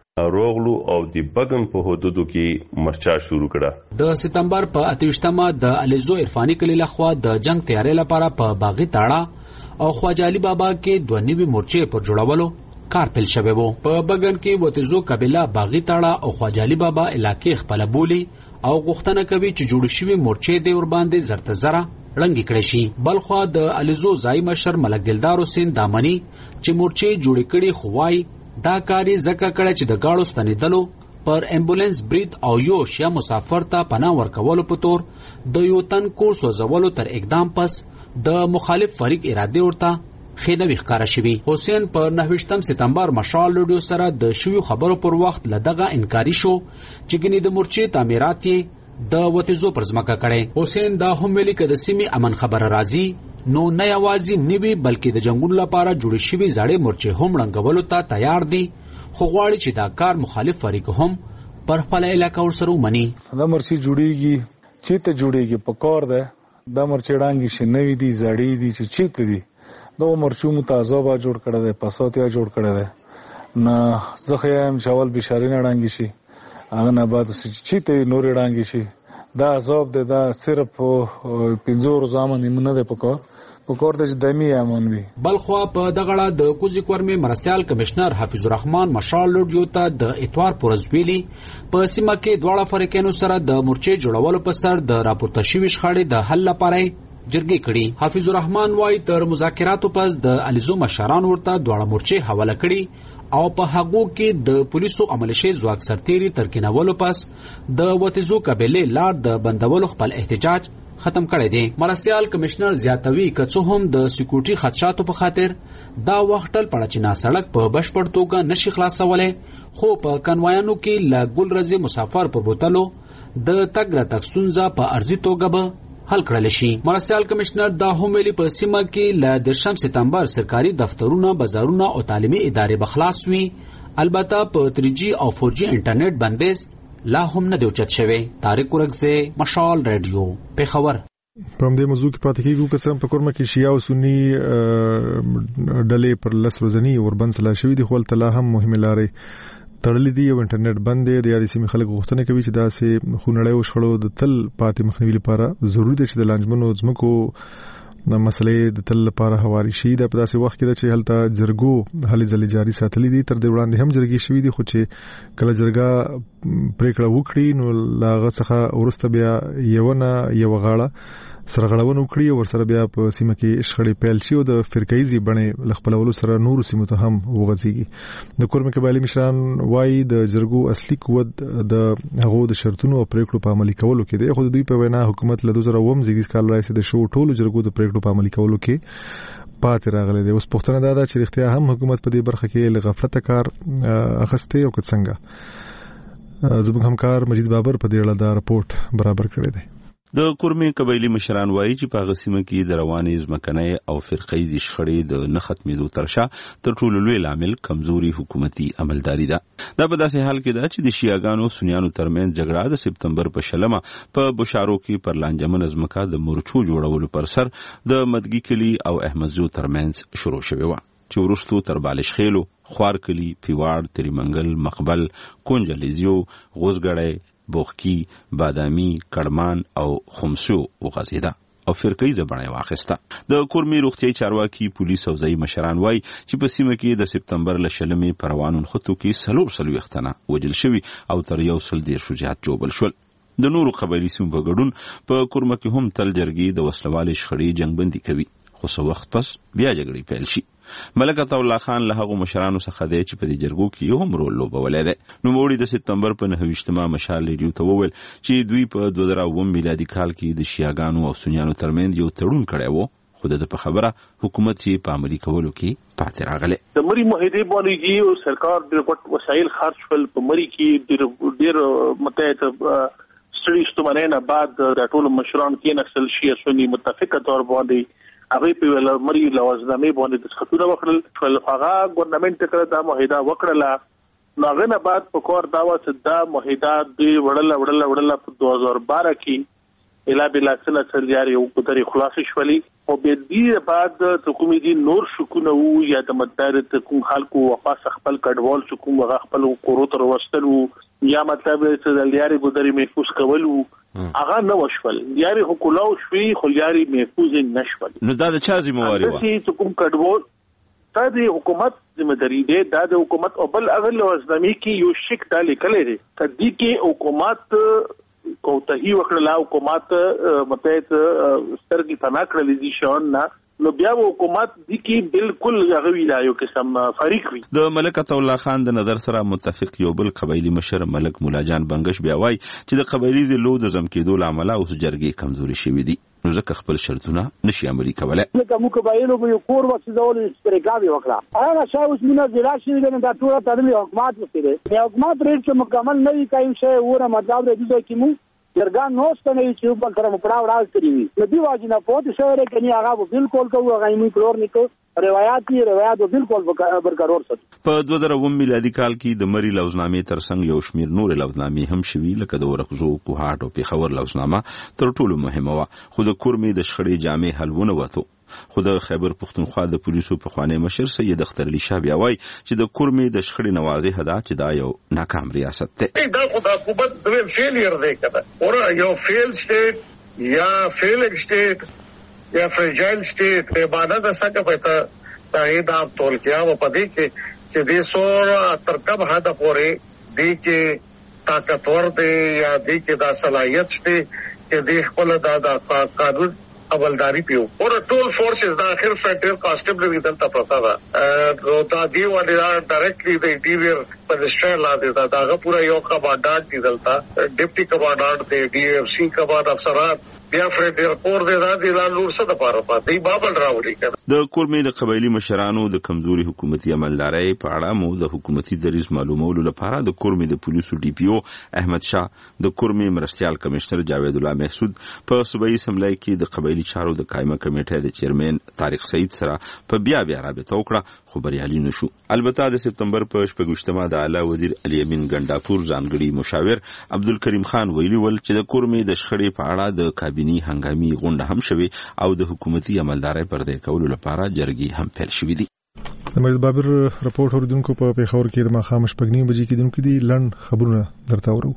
روغلو او د بګن په حدودو کې مرچا شروع کړه. د سپتمبر په اتهشتمه د علیزو عرفاني کلی لخوا د جنگ تیاری لپاره په باغی تاړه او خواجه علي بابا کې دوه نوي مورچې پر جوړولو کار پیل شوی وو. په بګن کې وتیزو قبیله باغی تاړه او خواجه علي بابا علاقې خپل بولی او غوښتنه کوي چې جوړ شوی مورچې د ور باندې زرته زره رنګ کړي شي. بلخوا د علیزو ځای مشر ملک دلدار حسین دامنی چې مورچې جوړ کړي خوای دا کاری زکه کړه چې د گاړو ستنیدلو پر امبولانس برید او یو شیا مسافر ته پناه ورکولو په تور د یو تن کور سوځولو تر اقدام پس د مخالف فریق اراده ورته خېنوي ښکارا شوی. حسین پر نهویشتم سپتمبر مشال لوډیو سره د شویو خبرو پر وخت لدغه انکاری شو چې ګنې د مورچې تعمیرات یې د وتیزو پر ځمکه کړي. حسین دا هم ویلي که د سیمې امن خبره راځي نو نه یوازې نوي بلکې د جنگونو لپاره جوړې شوي زړې مورچې هم ړنګولو ته تیار دي، خو غواړي چې دا کار مخالف فریق هم پر خپله علاقه ورسره ومني. دا مورچې جوړېږي چېرته جوړېږي په کار ده دا مورچې ړنګې شي نوي دي زړې دي چې چېرته دي دا مورچو مو تازه جوړ کړی دی پساتیا جوړ کړی دی نه زه خو یم چې اول بشاري نه ړنګې شي هغه نه بعد چېرته نورې ړنګې شي دا عذاب دی. دا صرف پنځه ورځو امن نه دی په کار په کار د دمی امن وي. بلخوا په دغړه د کوزي کورمې مرستيال کمشنر حافظ الرحمن مشال لوډیو ته د اتوار پورز ویلي په سیمه کې دواړه فریقینو سره د مورچې جوړولو په سر د راپورته شوي شخړې د حل لپاره جرګې کړي. حافظ الرحمن وايي تر مذاکراتو پس د علیزو مشران ورته دواړه مورچې حواله کړي او په هغو کې د پولیسو عملشي ځواک سرتیري ترکینولو پس د وتیزو قبیلې لار د بندولو خپل احتجاج ختم کړی دی. مرستيال کمشنر زیاتوي که څه هم د سکیورټي خدشاتو په خاطر دا وخت ټل پړچینا سړک په بشپړ توګه نشي خلاصولای، خو په کنوایانو کې له ګل رزي مسافر پر بوتلو د تګ راتګ ستونزه په ارزي توګه به حل کړل شي. مرستيال کمشنر دا هم ویلي په سیمه کې له درشم سپتمبر سرکاري دفترونه، بازارونه او تعلیمي ادارې به خلاص وي، البته په تری جی او فور جی انټرنیټ بندیز لا هم نه دی اوچت شوی. طارق ورکزی، مشال رادیو، پیښور. په دې موضوع کې پاتې کیږو که څنګه په کورمه کې شیعه او سنی ډلې پر لس ورځنی اوربند سلا شوې دي خو تل هم مهمه لارې تړلې دي او انټرنیټ بند دی. د یادې سیمې خلک غوښتنه کوي چې دا سه خونړۍ او شخړو د تل پاتې مخنیوي لپاره ضروري دی چې د لانجمنو ځمکو د مسلې د تل لپاره هواري شي. دا په داسې وخت کې چې هلته جرګو هلې ځلې جاري ساتلې دي. تر دې وړاندې هم جرګې شوې دي خو چې کله جرګه پریکړه وکړي نو لاغه څخه ورسته بیا یو نه یو غاړه سرغړونه وکړي او ورسره بیا په سیمه کې شخړې پیل شي او د فرقایزي بڼې لخپلولو سره نور سیمو ته هم وغځيږي. د کورمه قبایلی مشران وايي د جرګو اصلي قوت د هغو د شرطونو او پریکړو په عملي کولو کې دی. خو د دوی په وینا حکومت له دوه زره اووه زیږدیز کال راځي د شو ټولو جرګو د پریکړو په عملي کولو کې پاتې راغلي دی. اوس پوښتنه دا ده چې اختیار هم حکومت په دې برخه کې لغفلت کار اخسته او څنګه. زموږ همکار مجید بابر په دې اړه دا رپورټ برابر کړی دی. د کورمي قبایلی مشران وایي چې په غسیمه کې د رواني ځمکنۍ او فرقایي شخړې د نه ختمېدو ترشا تر ټولو لوی لامل کمزوري حکومتي عملداري ده. دا په داسې حال کې ده چې د شیعاګانو سنیانو ترمنځ جګړه د سپتمبر په شلمه په بشارو کې پر لانجمن ځمکه د مورچو جوړولو پر سر د مدګي کلی او احمدزو ترمنځ شروع شوې و چې ورستو تر بالش خېلو، خوارکلی، پیواړ، تریمنګل، مقبل، کونجلیزیو، غوزګړی، بوخکی، بادامي، کړمان او خمسو وغځیده او فرقې زبانه واخیسته. د کورمي روغتي چارواکي پولیس او ځای مشران وای چې په سیمه کې د سپتمبر ل شلمې پروانون خطو کې سلور سلو وختنه وجل شوی او تر یو سل ډیر شجاعت جوړل شول. د نورو قبایلی سیمو په ګډون په کورمه کې هم تل جرګي د وسلوالې شخړې جنگبندي کوي خو څو وخت پس بیا جګړې پیل شي. ملک عطا الله خان له هغو مشرانو څخه دی چې په دې جرګو کې یو هم رول لوبولی دی. نوموړي د سپتمبر په نهه ویشتمه مشال ریډیو ته وویل چې دوی په دوه زره اووه میلادي کال کې د شیعاګانو او سنیانو ترمنځ یو تړون کړی و خو د په خبره حکومت یې په عملي کولو کې پاتې راغلی. د مری معاهدې باندې او سرکار د وسایل خرج ول په مری کې ډېر متحد ستړي ستومانه نه بعد د ټولو مشران کې نسل شیعه سنی متفقه تور باندې هغه په ول مری لوازمې باندې د خطونه وکړل فل هغه ګورنمنت کړه دا معاهده وکړه. هغه نه بعد په کور دا وسدا معاهده دی وړل وړل وړل په دوه هزار بارہ کې اله بلا سنه سرجاري او په طریق خلاص شولي او به دې بعد حکومت دي نور شکونه وو یا د مدار ته کوم خلکو واپس خپل کډوال شکو هغه خپل کورو تر وستلو یا مطلب چې د لیاري ګذري محفوظ کولو هغه نه وشول. لیاري حکولاو شوي خو لیاري محفوظ نشول. نو دا د چا ذمہواری و چې کوم کډوال دا د حکومت ذمہداري ده. دا د حکومت او بل اغل وزنامي کې یو شک دا لیکل دي کدي کې حکومت کوتهي وکړه حکومت متحد سترګي پنا کړلې دي شون نه نو بیا حکومت دي کې بالکل هغه ویلایو کې سم فریق وي. د ملک عطا الله خان د نظر سره متفق یو بل قبایلی مشر ملک مولا جان بنگش بیا وای چې د قبایلی د لو د زم کېدو لامل او جرګې کمزوري شوې دي نو ځکه خپل شرطونه نشي عملي کولای. لکه موږ قبایلو په یو کور وخت ډول استرګاوي وکړه هغه شاو اوس مونږ ځلا شي دا ټول تدلی حکومت وسیله یا حکومت ریټ مکمل نه وي کایم شی وره مطلب دې چې موږ جرګان نوسته نه چې په کړه مپړاو راځي وي نو دی واجب نه پوهه شوی کني هغه بالکل کوو هغه موږ کلور نکو روایت دي روایت بالکل برقرار ساتي. په دوه زره اووه میلادي کال کې د مری لوزنامې ترڅنګ یو شمیر نور لوزنامې هم شوي لکه د ورغزو، کوهاټ او پیښور لوزنامه تر ټولو مهمه وه خو د کورمې د شخړې جامع حلونه وته. خو د خیبر پښتونخوا د پولیسو په خوانی مشر سید اختر علي شاه بیا وای چې د کورمې د شخړې نوازې هدا چې دا یو ناکام ریاست دی. دا خو د حکومت د فیلیر دی کنه اور یو فیل سټیټ یا فیلنګ سټیټ یا فرجایل سټیټ په باندې د څنګه پته دا یې دا ټول کیا و پدې کې چې د سور ترکب هدا پورې دی کې طاقتور دی یا دی کې دا صلاحیت شته چې د خپل دا د قانون عملداری پیو اور ټول فورسز دا اخر فیډرل کانسټیبل وی دلته پتا دا نو دا دی ولې دا ډایرکټلی د انټیریئر منسټر لا دی دا دا پورا یو کمانډانټ دی دلته ډیپټي کمانډانټ دی ډي اف سی کمانډ افسران بیا فیډرل کور دی دا دی لور څه د پاره پاتې بابل راوړي کړه. د کورمې د قبایلی مشرانو د کمزوري حکومتي عملداري په اړه مو د حکومتي دریز معلومولو لپاره د کورمې د پولیسو ډي پی او احمد شاه د کورمې مرستيال کمشنر جاوید الله محسود په صوبایي اسمبلی کې د قبایلی چارو د قائمه کمیټې د چیرمن طارق سعید سره په بیا بیا رابطه وکړه خو بریالي نشو. البته د سپتمبر په شپږشتمه د اعلی وزیر علي امین ګنڈاپور ځانګړي مشاور عبدالکریم خان ویلي ول چې د کورمې د شخړې په اړه د کابینې کابینی هنګامي غونډه هم شوه او د حکومتي عملدارۍ پردې کولو لپاره جرګې هم پیل شوې دي. د مجید بابر رپورټ اوریدونکو په پیښور کې د ماښام شپږ نیمې بجې کې دونکو دي لړن خبرونه درته ورو.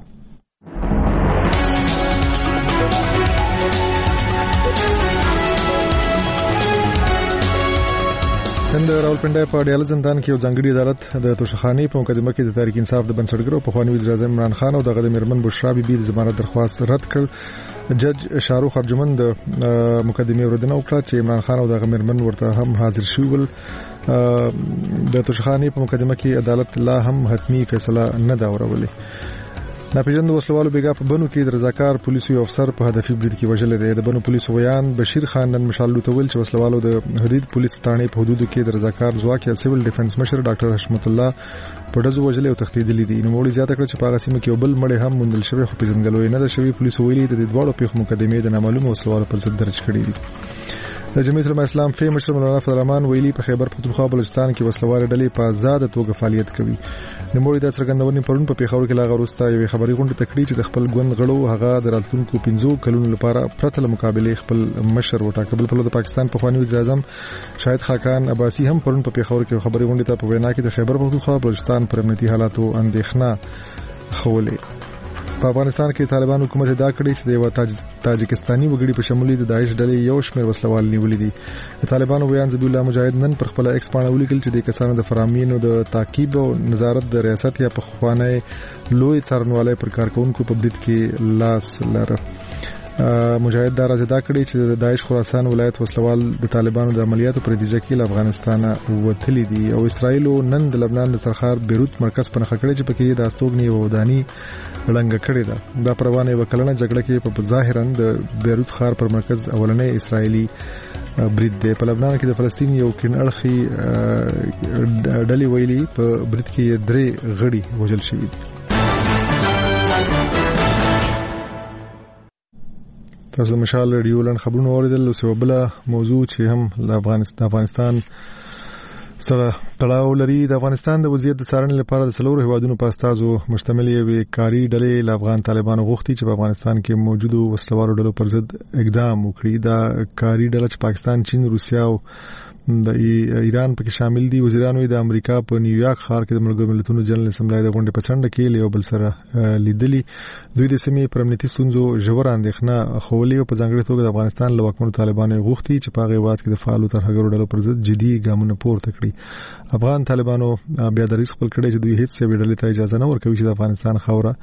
نن د راولپنډۍ په ډیاله زندان کې یو ځانګړي عدالت د توشخانې په مقدمه کې د تحریک انصاف د بنسټګرو پخواني وزیر اعظم عمران خان او د غد میرمن بشرا بیبي د ضمانت درخواست رد کړ. جج شاروخ ارجمن د مقدمې اوریدنه وکړه چې عمران خان او د غد میرمن ورته هم حاضر شول. د توشخانې په مقدمه کې عدالت لا هم حتمی فیصله نه دا اورولې. ناپېژاند وسلوالو بیګا په بنو کې د رضاکار پولیسو افسر په هدفي برید کې وژل دی. د بنو پولیسو ویان بشیر خان نن مشال لوتول چې وسلوالو د حدود پولیس تانې په حدودو کې د رضاکار ځواک یا سیول ډیفنس مشر ډاکټر حشمت الله په ډزو وژل او تښتېدلی دي. نو موږ زیاته کړ چې په هغه سیمه کې یو بل مړی هم موندل شوی خو پیژندګلوي نه ده شوی. پولیسو ویلي د دواړو پیښو مقدمې د نامعلومو وسلوالو پر ضد درج کړې دي. د جمعیت العلماء اسلام فی مشر مولانا فضل الرحمن ویلي په خیبر پختونخوا بلوچستان کې وسلوال ډلې په آزاد توګه فعالیت کوي. نوموړي د څرګندونې پرون په پیښور کې لاغه وروسته یو خبري غونډه تکړی چې د خپل ګوند غړو هغه د راتلونکو پنځو کلونو لپاره پرته له مقابله خپل مشر وټاکل. په د پاکستان پخوانی وزیر اعظم شاهد خاقان عباسی هم پرون په پیښور کې خبري غونډه ته په وینا کې د خیبر پختونخوا بلوچستان پر امنیتي حالاتو اندېښنه خولې. په افغانستان کې طالبان حکومت ادعا کړې چې د یو تاج... تاجکستاني وګړي په شمولي د داعش ډلې یو شمېر وسلوال نیولې دي. د طالبانو ویان ذبیح الله مجاهد نن پر خپل ایکس باندې ولیکل چې د کسانو د فرامینو د تعقیب او نظارت د ریاست یا په خوانه لوی څارنوالۍ پر کارکونکو په بدید کې لاس لره. مجاهد دا راز ادا کړی چې د داعش خراسان ولایت وسلوال د طالبانو د عملیاتو پر نتیجه کې له افغانستانه وتلي دي. او اسرائیل نن د لبنان د سرخار بیروت مرکز په نخښه کړی چې پکې د استوګنې او ودانی لنګ کړی ده. دا پروانه وکړنه جګړه کې په ظاهرا د بیروت ښار پر مرکز اولنې اسرائیلي برید دی. په لبنان کې د فلسطین یو کین اړخي ډلې ویلي په برید کې درې غړي وژل شوي دي. تاسو د مشال ریډیو لن خبرونه اوریدل. او څه بل موضوع چې هم له افغانستان افغانستان سره تړاو لري. د افغانستان د وضعیت د څارنې لپاره د څلورو هیوادونو په استازو مشتمل یوې کاري ډلې له افغان طالبانو غوښتي چې په افغانستان کې موجودو وسلوالو ډلو پر ضد اقدام وکړي. دا کاري ډله چې پاکستان، چین، روسیا او د ایران پکې شامل دي. وزیرانو د امریکا په نیویارک ښار کې د ملګرو ملتونو جنرال اسمبلی د غونډې په څنډه کې یو بل سره لیدلي. دوی د سیمې پر امنیتي ستونزو ژور اندېښنه خولي او په ځانګړي توګه د افغانستان له واکمنو طالبانو غوښتي چې په هغه هېواد کې د فعالو ترهګرو ډلو پر ضد جدي ګامونه پورته کړي. افغان طالبانو بیا دریځ خپل کړی چې دوی هیڅ یوې ډلې ته اجازه نه ورکوي چې د افغانستان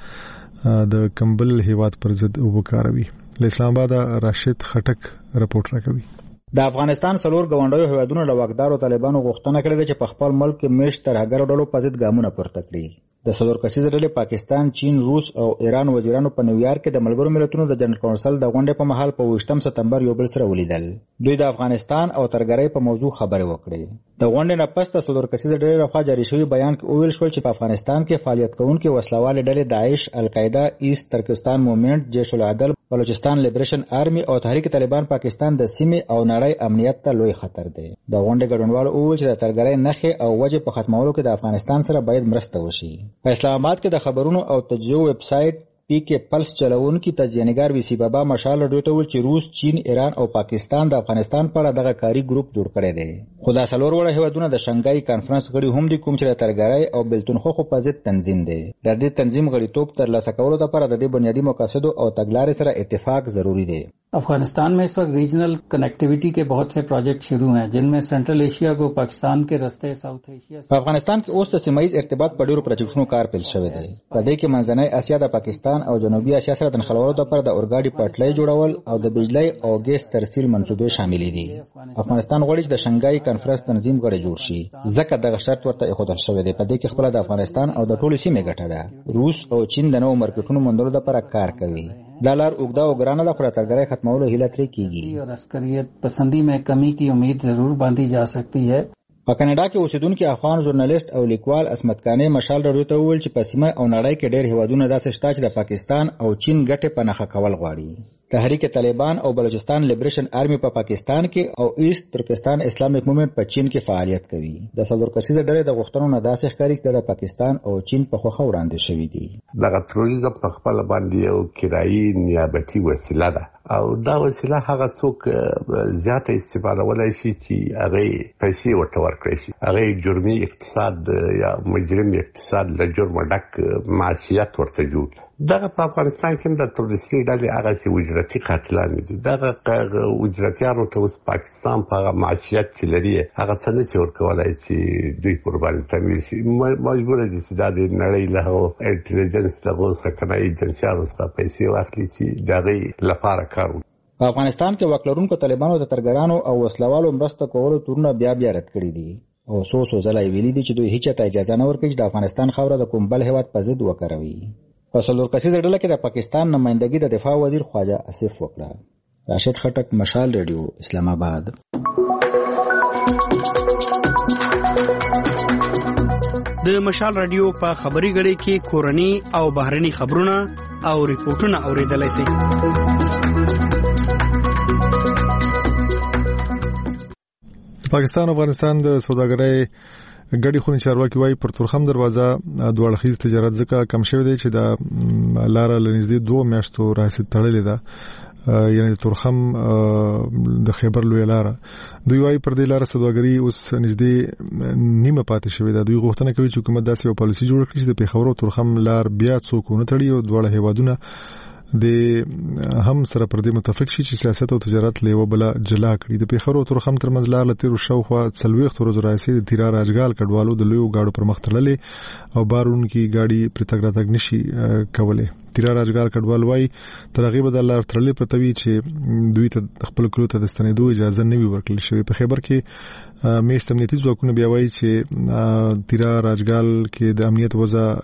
خاوره د کمبل هېواد پر ضد وکاروي. له اسلام آباد راشد خټک رپورټ راکوي. د افغانستان څلور ګاونډیو هیوادونو له واکدارو طالبانو غوښتنه کړې ده چې په خپل ملک کې میشت ترهګرو ډلو په ضد ګامونه پورته کړي. د څلور کسیزې ډلې پاکستان، چین، روس او ایران وزیرانو په نیویارک کې د ملګرو ملتونو د جنرال کونسل د غونډې په مهال په اووه سپتمبر یو بل سره ولیدل. دوی د افغانستان او ترهګرۍ په موضوع خبرې وکړې. د غونډې نه پس د څلور کسیزې ډلې لخوا جاري شوی بیان کې وویل شول چې په افغانستان کې فعالیت کوونکې وسلوالې ډلې داعش، القاعده، ایست ترکستان موومنټ، جیش العدل، بلوچستان لیبریشن آرمي او تحریک طالبان پاکستان د سیمې او نړۍ امنیت ته لوی خطر دی. د غونډې ګډونوالو وویل چې د ترهګرۍ نښې او وجې په ختمولو کې د افغانستان سره باید مرسته وشي. په اسلام آباد کې د خبرونو او تجزیو ویب سایټ پی کې پلس چلوونکي تجزیه‌نګار وی سی بابا مشال راډیو ته ویل چې روس، چین، ایران او پاکستان د افغانستان په اړه دغه کاري ګروپ جوړ کړی دی. خو دا څلور وړه هیوادونه د شنګای کانفرنس غړي هم دي کوم چې د ترهګرۍ او بېلتونخوخو په ضد تنظیم دی. د دې تنظیم غړیتوب ترلاسه کولو لپاره د دې بنیادي مقاصدو او تګلارې سره اتفاق ضروری دی. अफगानिस्तान में इस वक्त रीजनल कनेक्टिविटी के बहुत से प्रोजेक्ट शुरू हैं जिनमें सेंट्रल एशिया को पाकिस्तान के रास्ते साउथ एशिया په افغانستان کې اوس د سیمایي ارتباط په ډیرو پروجیکټونو کار پیل شوی دی. په دې کې منځنۍ اسیا د پاکستان او جنوبي اسیا سره د نښلولو لپاره د اورګاډي پټلۍ جوړول او د بجلی او ګیس ترسیل منصوبې شامل دي. افغانستان غواړي چې د شنګای کانفرنس تنظیم غړی جوړ شي ځکه دغه شرط ورته ایښودل شوی دی. په دې کې خپل د افغانستان او د ټولو سیمې ګټه ده. روس او چین د نوو مارکیټونو موندلو لپاره کار کوي. دا لار اوږده او ګرانه ده خو د ترهګرۍ ختمولو هیله ترې کیږي. और अस्करियत पसंदी में कमी की उम्मीद जरूर बांधी जा सकती है. په کاناډا کې اوسیدونکي افغان ژورنالیست او لیکوال عصمت کانې مشال راډیو ته وویل چې په سیمه او نړۍ کې ډېر هیوادونه داسې شته چې د پاکستان او چین ګټې په نښه کول غواړي. تحریک طالبان او بلوچستان لیبریشن آرمی په پا پاکستان کې او ایست ترکستان اسلامیک موومېنټ په چین کې فعالیت کوي. د څلور کسیزه ډلې د غوښتنو نه داسې ښکاري چې د پاکستان او چین په خوښه وړاندې شوي دي. دغه تروریزم په خپل باندې یو کرایي نیابتي وسیله ده او دا وسیله هغه څوک زیاته استفاده ولای شي چې هغه پیسې ورته ورکړي شي. هغه جرمي اقتصاد یا مجرم اقتصاد له جرم ډک معاشیت ورته جوړ. دغه په افغانستان کې د تروریستي ډلې هغه سي وجرتي قاتلان دي. دغه وجرتيانو ته اوس پاکستان په معاشیت کې لري هغه څنګه چې ورکولای چې دوی قرباني تمویل شي. مجبور دي چې د نړۍ له انټيليجنس دغه څخه ایجنسیانو څخه پیسې واخلي چې دغه لپاره کار وکړي. په افغانستان کې وکړونکو طالبانو د ترګرانو او وسلوالو مرسته کولو تورونه بیا بیا رد کړي دي او سو سو ځلای ویلي دي چې دوی هیڅ ته اجازه نه ورکوي چې د افغانستان خاوره د کوم بل هیواد په ضد وکاروي. په څلور کسیزه ډله کې د پاکستان نمائندګي د دفاع وزیر خواجه آصف وکړه. راشد خټک، مشال ریډیو، اسلام آباد. د مشال ریډیو په خبري غړي کې کورني او بهرني خبرونه او ریپورتونه اوریدلای شئ. پاکستان او افغانستان د سوداګرۍ ګډي خونی چارواکي وايي پر تورخم دروازه دوه اړخیز تجارت ځکه کم شوی دی چې د لار لنځدې دوه میاشتو راځي تړلې ده، یعنی تورخم د خیبر لوی لار. دوی وايي پر دې لار سوداګري اوس نږدې نیمه پاتې شوې ده. دوی غوښتنه کوي چې حکومت داسې یو پالیسي جوړ کړي چې د پیښور او تورخم لار بیا څوک نه تړي او دواړه هیوادونه د هم سره پر دې متفق شي چې سیاست او تجارت له یو بل جلا کړي. د پیښور او تورخم ترمنځ لار لته شاوخوا څلويخت ورځې راځي د تیرا راجګال کډوالو د لوی گاډو پر مخ تړلې او بارونکي گاډي پر تګ راتګ نشي کولای. تیرا راجګال کډوال وايي ترغیب د لار تړلې پرتوي چې دوی ته خپل کلو ته د ستنېدو اجازه نه وي ورکړل شوی. په خیبر کې میشت امنیتي ځواکونه بیا وايي چې تیرا راجګال کې د امنیت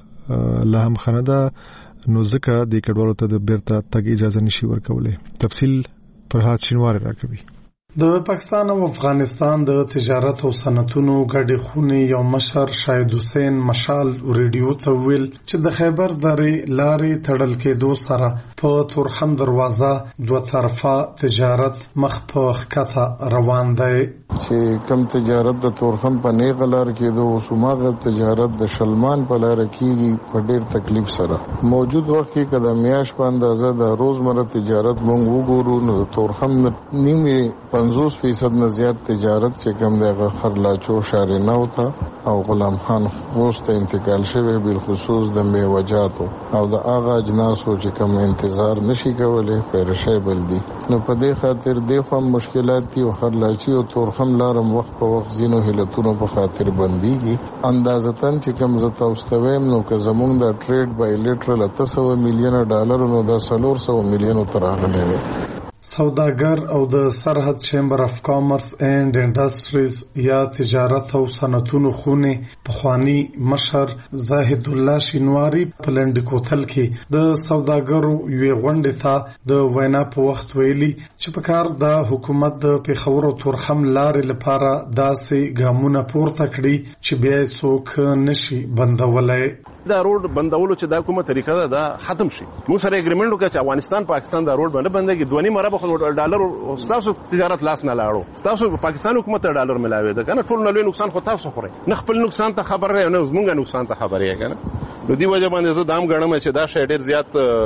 وضع لا هم خنده نو ځکه د کډوالو ته د بیرته تګ اجازه نشي ورکولای. تفصیل فرهاد شینواری راکوي. د پاکستان او افغانستان د تجارت او صنعتونو ګډې خونې یو مشر شاهد حسین مشال ریډیو ته ویل چې د خیبر درې لارې تړل کېدو سره په تورخم دروازه دوه طرفه تجارت مخ په ښکته روان دی. چې کم تجارت د تورخم په نیغه لار کېدو او سماغه تجارت د شلمان په لار کېږي په ډېر تکلیف سره. موجود وخت کې که د میاشت په اندازه د روزمره تجارت مونږ وګورو نو د تورخم نیمې پنځوس فیصد نه زیات تجارت چې کم دی هغه خرلاچو شارنو ته او غلام خان خوست ته انتقال شوی، بالخصوص د میوجاتو او د هغه اجناسو چې کم انتظار نشي کولی پیرشیبل دي. نو په دې خاطر دې خو مشکلات دي او خرلاچي او تورخم لارم وخت په وخت ځینو هلتونو په خاطر بنديږي. اندازتن چې کم زه تاسو ته وایم نو که زمونږ د ټریډ بایلیټرل اته سوه میلیونه ډالر نو د څلور سوه میلیونو تر راغلی دی. سوداګر او د سرحد چیمبر اف کامرس اینڈ انډستریز یا تجارت او صنعتونو خونې پخوانی مشر زاهد الله شینواری په لنډ کوتل کې د سوداګرو یوې غونډې ته د وینا په وخت ویلي چې په کار د حکومت د پیښور او تورخم لارې لپاره داسې ګامونه پورته کړي چې بیا څوک نشي بندولای. دا روډ بندولو چې دا کومه طریقه ده دا ختم شي. موږ سره اګریمنت وکړو چې افغانستان پاکستان دا روډ باندې بندګي دوه نیمه ارب ډالر تاسو تجارت لاس نه لاړو، تاسو پاکستان حکومت ته ډالر ملاوي ده کنه. ټول نلوي نقصان خو تاسو خوري، نه خپل نقصان ته خبر نه نه زمونږ نقصان ته خبر یې کنه. نو دی وجه باندې زه دام غړم چې دا شی ډیر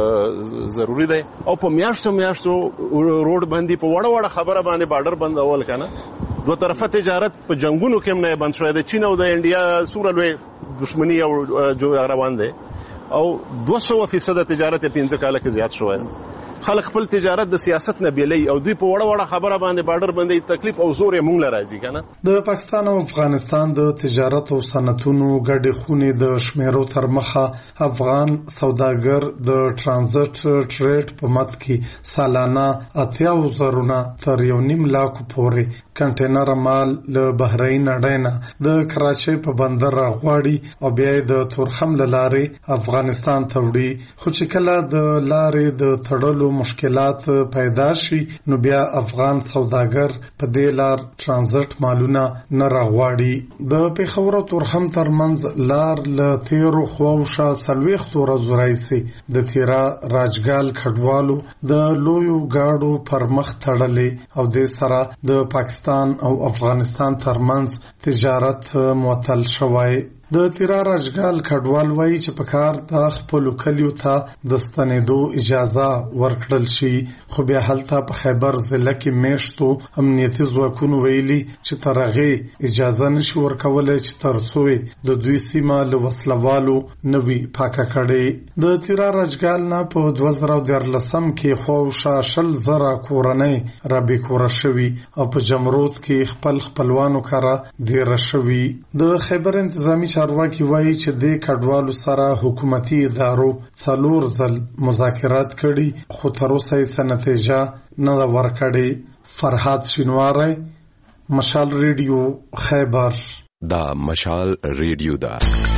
زیات ضروری دی او په میاشتو میاشتو روډ باندې په وړه وړه خبره باندې بارډر بندول کنه. دوه طرفه تجارت په جنگونو کې نه بند شوی دی. چین او د انډیا سوره لوی دښمنی او جو روان دي او دوه سوه فیصد تجارت پنځه کاله کې زیات شوی. خلک خپل تجارت د سیاست نه بیلي او دوی په وړه وړه خبره باندې بارډر باندې تکلیف او زور یې مونږ لراځي کنه. د پاکستان او افغانستان د تجارت او صنعتونو ګډې خونې د شمیرو تر مخه افغان سوداګر د ترانزیت ټریډ په مت کې سالانه اتیا زرونه تر یو نیم لاکو پورې کنټینر مال له بحرین اډینا د کراچۍ په بندر راغواړي او بیا د تورخم له لارې افغانستان ته وړي. خو چې کله د لارې د تړلو رسیدلو مشکلات پیدا شي نو بیا افغان سوداګر په دې لار ترانزیت مالونه نه راغواړي. د پیښور او تورخم ترمنځ لار له تیرو خواوشا څلوېښت ورځو راهیسې د تیرا راجګال کډوالو د لویو ګاډو پر مخ تړلې او د سره د پاکستان او افغانستان ترمنځ تجارت معطل شوی. د تیرا راجګال کډوال وایي چې په کار د خپلو کلیو ته د ستنېدو اجازه ورکړل شي، خو بیا هلته په خیبر ضلع کې میشتو امنیتي ځواکونو ویلي چې تر هغې اجازه نشي ورکولی چې تر څو د دوی سیمه له وسلوالو نه وي پاکه کړې. د تیرا راجګال نه په دوه زره دیارلسم کې خواوشا شل زره کورنۍ رابېکوره شوي او په جمرود کې خپل خپلوانو کره دیره شوي. د خیبر انتظامي چارواکي وایي چې د کډوالو سره حکومتي ادارو څلور ځل مذاکرات کړي خو تر اوسه هیڅ نتیجه نه ده ورکړې. فرهاد شینواری، مشال ریډیو، خیبر. دا مشال ریډیو ده.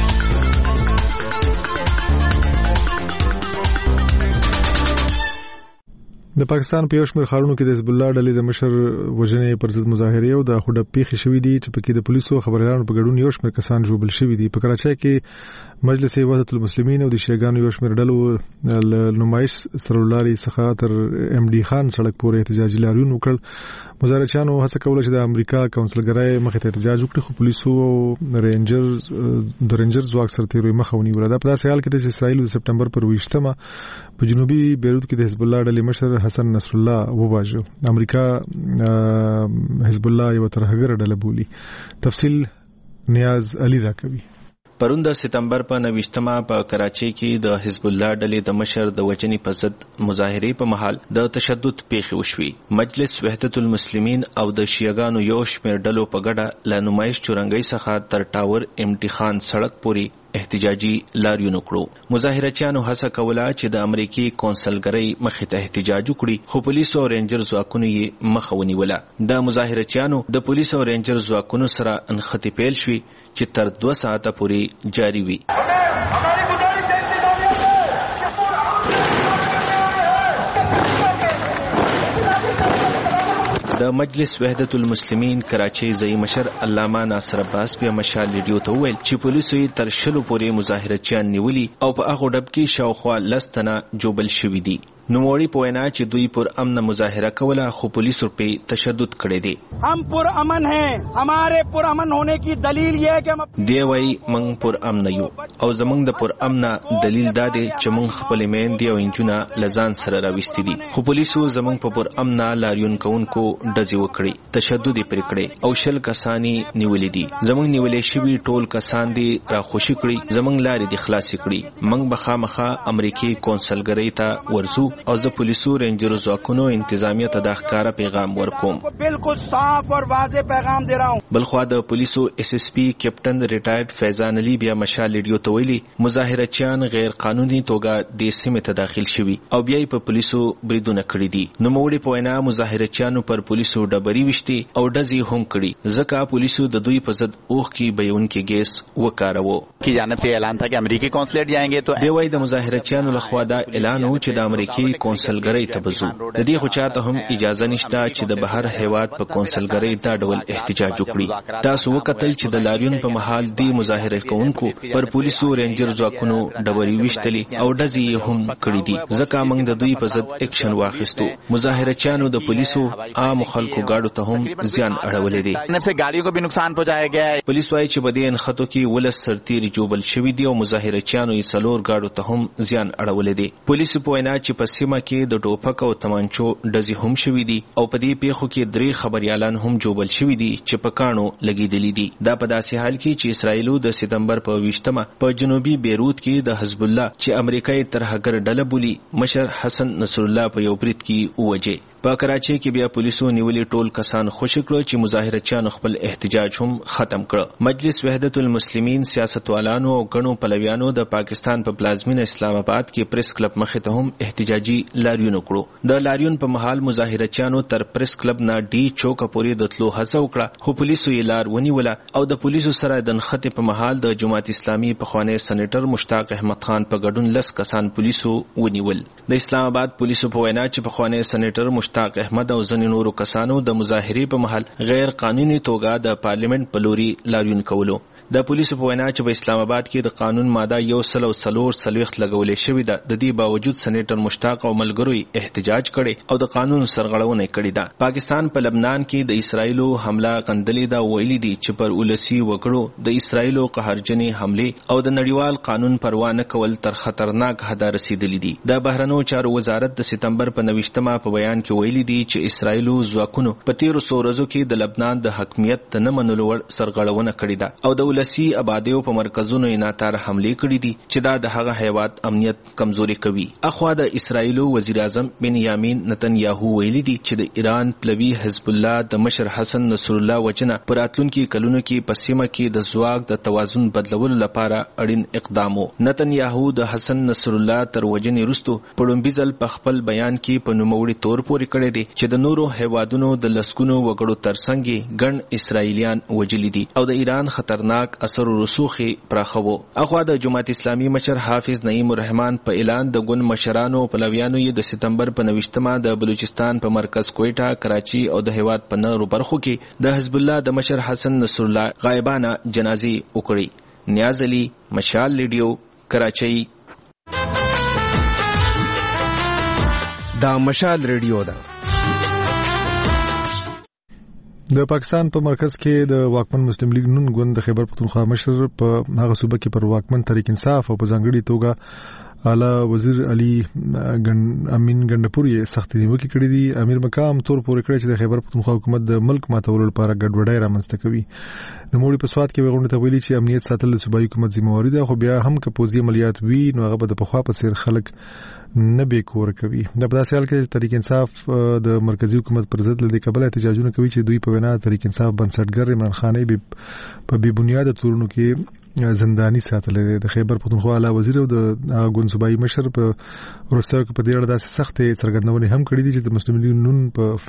د پاکستان په یو شمېر ښارونو کې د حزب الله ډلې د مشر وژنې پر ضد مظاهرې او د خوډه پیښې شوې دي چې پکې د پولیسو خبريالانو په ګډون یو شمېر کسان ژوبل شوي دي. په کراچۍ کې مجلس وحدت المسلمین او د شیعاګانو یو شمېر ډلو نمایش سرولاري څخه تر ام ډي خان سړک پورې احتجاجي لاریون وکړ. مظاهرچیانو هڅه کوله چې د امریکا کونسلګرۍ مخې ته احتجاج وکړي خو پولیسو او رینجرز د رینجر ځواک سره تیروي مخه ونیوله. دا په داسې حال کې چې اسرائیل د سپټمبر پر ویشتمه په جنوبي بیروت کې د حزب الله ډلې مشر حسن نصر الله وواژه. امریکا حزب الله یو ترهګر ډله بولي. تفصیل نیاز علي را کوي. پرون د سپتمبر په نوښتمه په کراچۍ کې د حزب الله ډلې د مشر د وجنې په ضد مظاهرې په محل د تشدد پیښې وشوي. مجلس وحدت المسلمین او د شیعاګانو یو شمېر ډلو په ګډه له نمایش چورنګۍ څخه تر ټاور ام ټي خان سړک پورې احتجاجي لاریون وکړو. مظاهرچیانو هڅه کوله چې د امریکای کونسلګرۍ مخې ته احتجاج وکړي خو پولیسو او رینجر ځواکونو یې مخه ونیوله. د مظاهرچیانو د پولیسو او رینجر ځواکونو سره انختی پیل شوي چې تر دوه ساعته پورې جاری وي. د مجلس وحدت المسلمین کراچۍ ځای مشر علامه ناصر عباس په مشال ریډیو ته وویل چې پولیسو یې تر شلو پورې مظاهرچیان نیولي او په هغه ډب کې شاوخوا لس تنه جوبل شوي دي. نوموړي په وینا چې دوی پر امن مظاهره کوله خو پولیسو په تشدد کړی دی. हम पुरअमन हैं, हमारे पुरअमन होने की दलील ये है कि हम دی وای موږ پر امن یو او زموږ د پر امن دلیل دا دی چې موږ خپل میندې او انجونه لزان سره راوستي دي خو پولیسو زموږ په پر امن لاریون کوونکو ډزې وکړي، تشدد پرې کړي او شل کسانی نیولې دي. زموږ نیولې شوي ټول کسان دي را خوشي کړي، زموږ لارې دي خلاصې کړي. موږ به خامخا امریکای کونسلګرۍ ته ورځو او زه پولیسو رینجر ځواکونو انتظامیه ته د ښکاره پیغام ورکوم. بالکل صاف اور واضح پیغام دے رہا ہوں. بلخوا د پولیسو اس اس پی کیپټن ریټایرډ فیضان علي بیا مشال ریډیو ته ویلي مظاهرچیان غیر قانوني توګه د سیمې ته داخل شوي او بیا یې په پولیسو بریدونه کړي دي. نوموړي په وینا مظاهرچیانو پر پولیسو ډبري وشتي او ډزې هم کړي ځکه پولیسو د دوی په ضد اوښکې بهیونکي ګیس وکاروه. کی جانب سے اعلان تھا کہ امریکی قونصلیٹ جائیں گے تو دی وای د مظاهرچیانو لخوا دا اعلان و چې د امریکي کونسلګرۍ ته بزو. د دې خو چاته هم اجازه نشته چې د بهر هیواد په کونسلګرۍ دا ډول احتجاج وکړي. تاسو وکتل چې د لاریون په محل دی مظاهره کوونکو پر پولیسو رینجر ځواکونو ډبري وشتلي او ډزې هم کړي دي ځکه موږ د دوی په ضد اکشن واخیستو. مظاهرچیانو د پولیسو عام خلکو گاډو ته هم زیان اړولې دي. نفس ګاډیو کو بھی نقصان پہنچایا گیا ہے. پولیس وايي چې بدی انخطو کې ولس سرتيري جوبل شوی دي او مظاهرچیانو یې څلور گاډو ته هم زیان اړولې دي. پولیس په وینا چې په سیمه کې د ټوپک او تمانچو ډزې هم شوي دي او په دې پیښو کې درې خبريالان هم جوبل شوي دي چې په کاڼو لګېدلي دي. دا په داسې حال کې چې اسرائیلو د سپتمبر په ویشتمه په جنوبي بیروت کې د حزب الله چې امریکای ترهګر ډله بولي مشر حسن نصر الله په یو برید کې ووجه. په کراچۍ کې بیا پولیسو نیولي ټول کسان خوشی کړ چې مظاهرچیانو خپل احتجاج هم ختم کړ. مجلس وحدت المسلمین سیاستوالانو او غنو پلویانو د پاکستان په پلازمینه اسلام آباد کې پریس کلب مخې ته هم احتجاجي لاریون وکړو. د لاریون په محل مظاهرچیانو تر پریس کلب نه ډي چوک پورې د تلو هڅه وکړه، خو پولیسو یې لار ونیوله او د پولیسو سره د نښتې په محل د جماعت اسلامي پخوانی سېنیټر مشتاق احمد خان په ګډون لس کسان پولیسو ونیول. د اسلام آباد پولیسو په وینا چې پخوانی سېنیټر مشتاق احمد او ځینې نورو کسانو د مظاهرې په محل غیر قانوني توګه د پارلیمنت په لوري لاریون کولو. د پولیسو په وینا چې په اسلام آباد کې د قانون ماده یو سل او څلور څلوېښت لګولې شوې ده. د دې باوجود سېنیټر مشتاق او ملګرو احتجاج کړي او د قانون سرغړونه کړې ده. پاکستان په لبنان کې د اسرایلو حمله غندلې ده، ویلي دي چې پر ولسی وګړو د اسرایلو قهرجنې حمله او د نړیوال قانون پروا نه کول تر خطرناک حده رسیدلې دي. د بهرنیو چارو وزارت د سپتمبر په نوښتمه په بیان کې ویلي دي چې اسرایلو ځواکونو په تیرو څو ورځو کې د لبنان د حاکمیت د نه منلو سرغړونه کړې ده او د ولسی آبادیو په مرکزونو یې ناتار حملې کړې دي چې دا د هغه هیواد امنیت کمزوري کوي. اخوا د اسرایلو وزیر اعظم بنیامین نتنیاهو ویلي دي چې د ایران پلوي حزب الله د مشر حسن نصر الله وجنه پر راتلونکي کلونو کې په سیمه کې د ځواک د توازن بدلولو لپاره اړین اقدام وو. نتنیاهو د حسن نصر الله تر وجنې وروسته په لومړي ځل په خپل بیان کې په نوموړي تور پورې کړی دی چې د نورو هیوادونو د لسګونو وګړو ترڅنګ ګڼ اسرایلیان وجلي دي او د ایران خطرناک اثر رسوخي پراخو. اخوا د جماعت اسلامي مشر حافظ نعیم الرحمن په اعلان د ګوند مشرانو پلویانو یې د سپتمبر په نوښتمه د بلوچستان په مرکز کوئټه، کراچي او د هیواد په نورو برخو کې د حزب الله د مشر حسن نصر الله غایبانه جنازې وکړي. نیاز علي، مشال ریډیو، کراچي. دا مشال ریډیو ده. د پاکستان په مرکز کې د واکمن مسلم لیگ نون ګوند د خیبر پختونخوا مشر په هغه صوبه کې پر واکمن تحریک انصاف او په ځانګړي توګه اعلی وزیر علي امین ګندپور یې سخت نیوکې کړې دي. امیر مقام تور پورې کړی چې د خیبر پختونخوا حکومت د ملک ماتولو لپاره ګډوډي رامنځته کوي. نوموړي په سواد کې وغوڼه ته ویلي چې امنیت ساتل د صوبایي حکومت ذمہواری ده، خو بیا هم که پوځي عملیات وي نو هغه به د پخوا په څیر خلک نه به کور کوي. د په داسې حال کې تحریک انصاف د مرکزی حکومت پر ضد له کبله احتجاجونه کوي چې دوی په وینا تحریک انصاف بنسټګر عمران خان په بې بنیاده تورونو کې زنداني ساتل دي. د خیبر پختونخوا اعلی وزیر او د ګوند صوبایي مشر په وروستیو کې په دې اړه داسې سختې څرګندونې هم کړې دي چې د مسلم لیگ نون په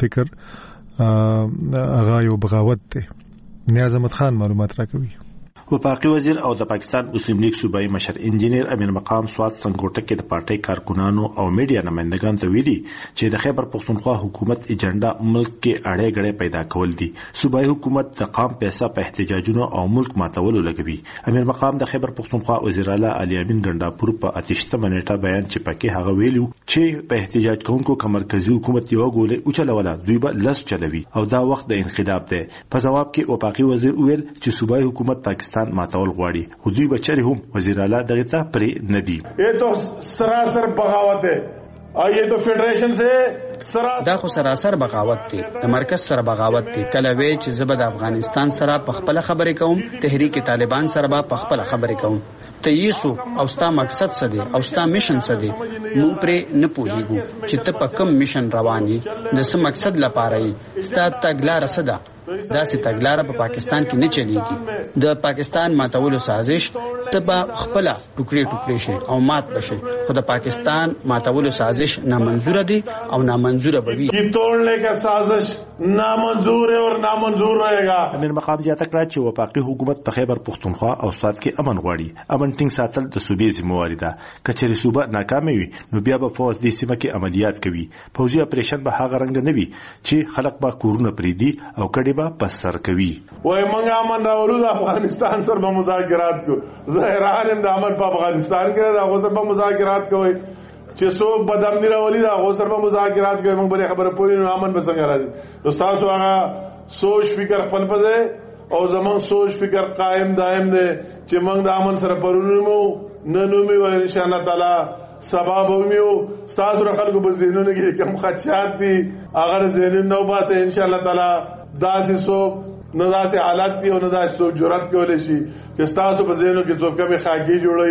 فکر هغه یو بغاوت دی. نیاز احمد خان معلومات راکوي. وفاقي وزیر او د پاکستان مسلم لیگ صوبایي مشر انجینیر امیر مقام سواد سنگوټه کې د پارټي کارکونانو او میډیا نمائندگان ته ویلي چې د خیبر پختونخوا حکومت ایجنډا ملک کې اړې غړې پیدا کول دي. صوبایي حکومت د قام پیسې په احتجاجونو او ملک ماتولو لګوي. امیر مقام د خیبر پختونخوا وزیر اعلی علي امین ګنداپور په اتشته منېټه بیان چې پکې هغه ویلو چې په احتجاج کوونکو ک مرکزی حکومت یو غولې او چلوله دوی به لس چلوي او دا وخت د انقلاب دی. په جواب کې وفاقي وزیر ویل چې صوبایي حکومت پاکستان ماتول غواړي، خو دوی بچره هم وزیر اعلی دغه ته پرې نه دي. یہ تو سراسر بغاوت ہے اور یہ تو فیڈریشن سے سراسر دا خو سراسر بغاوت دی. د مرکز سره بغاوت دی. کله وی چې زبد افغانستان سره په خپل خبرې کوم، تحریک طالبان سره په خپل خبرې کوم. ته یسو او ستا مقصد څه دی او ستا میشن څه دی مونږ پرې نه پوهیږو چې ته په کوم میشن رواني د څه مقصد لپاره یې. ستا تګلاره څه ده؟ داسې تګلاره په پاکستان کې نه چلیږي. د پاکستان ماتولو سازش ته به خپل ټوکړي ټوکړي شي او مات بشي، خو د پاکستان ماتولو سازش نامنظور دي او نامنظور به وي. کی توڑنے کا سازش نامنظور ہے اور نامنظور رہے گا. امیر مقام زیاته کړه چې وفاقي حکومت په خیبر پختونخوا او سواد کې امن غواړي. امن ټینګ ساتل د صوبې ذمہواری ده. کچېرې صوبه ناکامه وي نو بیا به فوج د سیمه کې عملیات کوي. فوجي اپریشن به هغه رنګ نه وي چې خلک به کورونه پریدي او کډې به پسر کوي. وای منګه امن راولو د افغانستان سره به مذاکرات کو. ظاهران د امن په افغانستان کې د غوسر په مذاکرات کوي چې څوک بدامنی راولي د غوسر په مذاکرات کوي. موږ به خبره پوي نو امن به څنګه راځي. استاد هغه سوچ فکر خپل پدې او زمون سوچ فکر قائم دائم دی چې موږ د امن سره پرونمو نه نومي و ان شاء الله تعالی سبب ومو. استاد سره خلکو په ذهنونو کې کوم خدشات دي اگر ذهن نو باسه ان شاء الله تعالی داسې څوک نه داسې حالات دي او نه داسې څوک جرأت کولی شي چې ستاسو په ذهنو کې څوک کمې خاګي جوړوي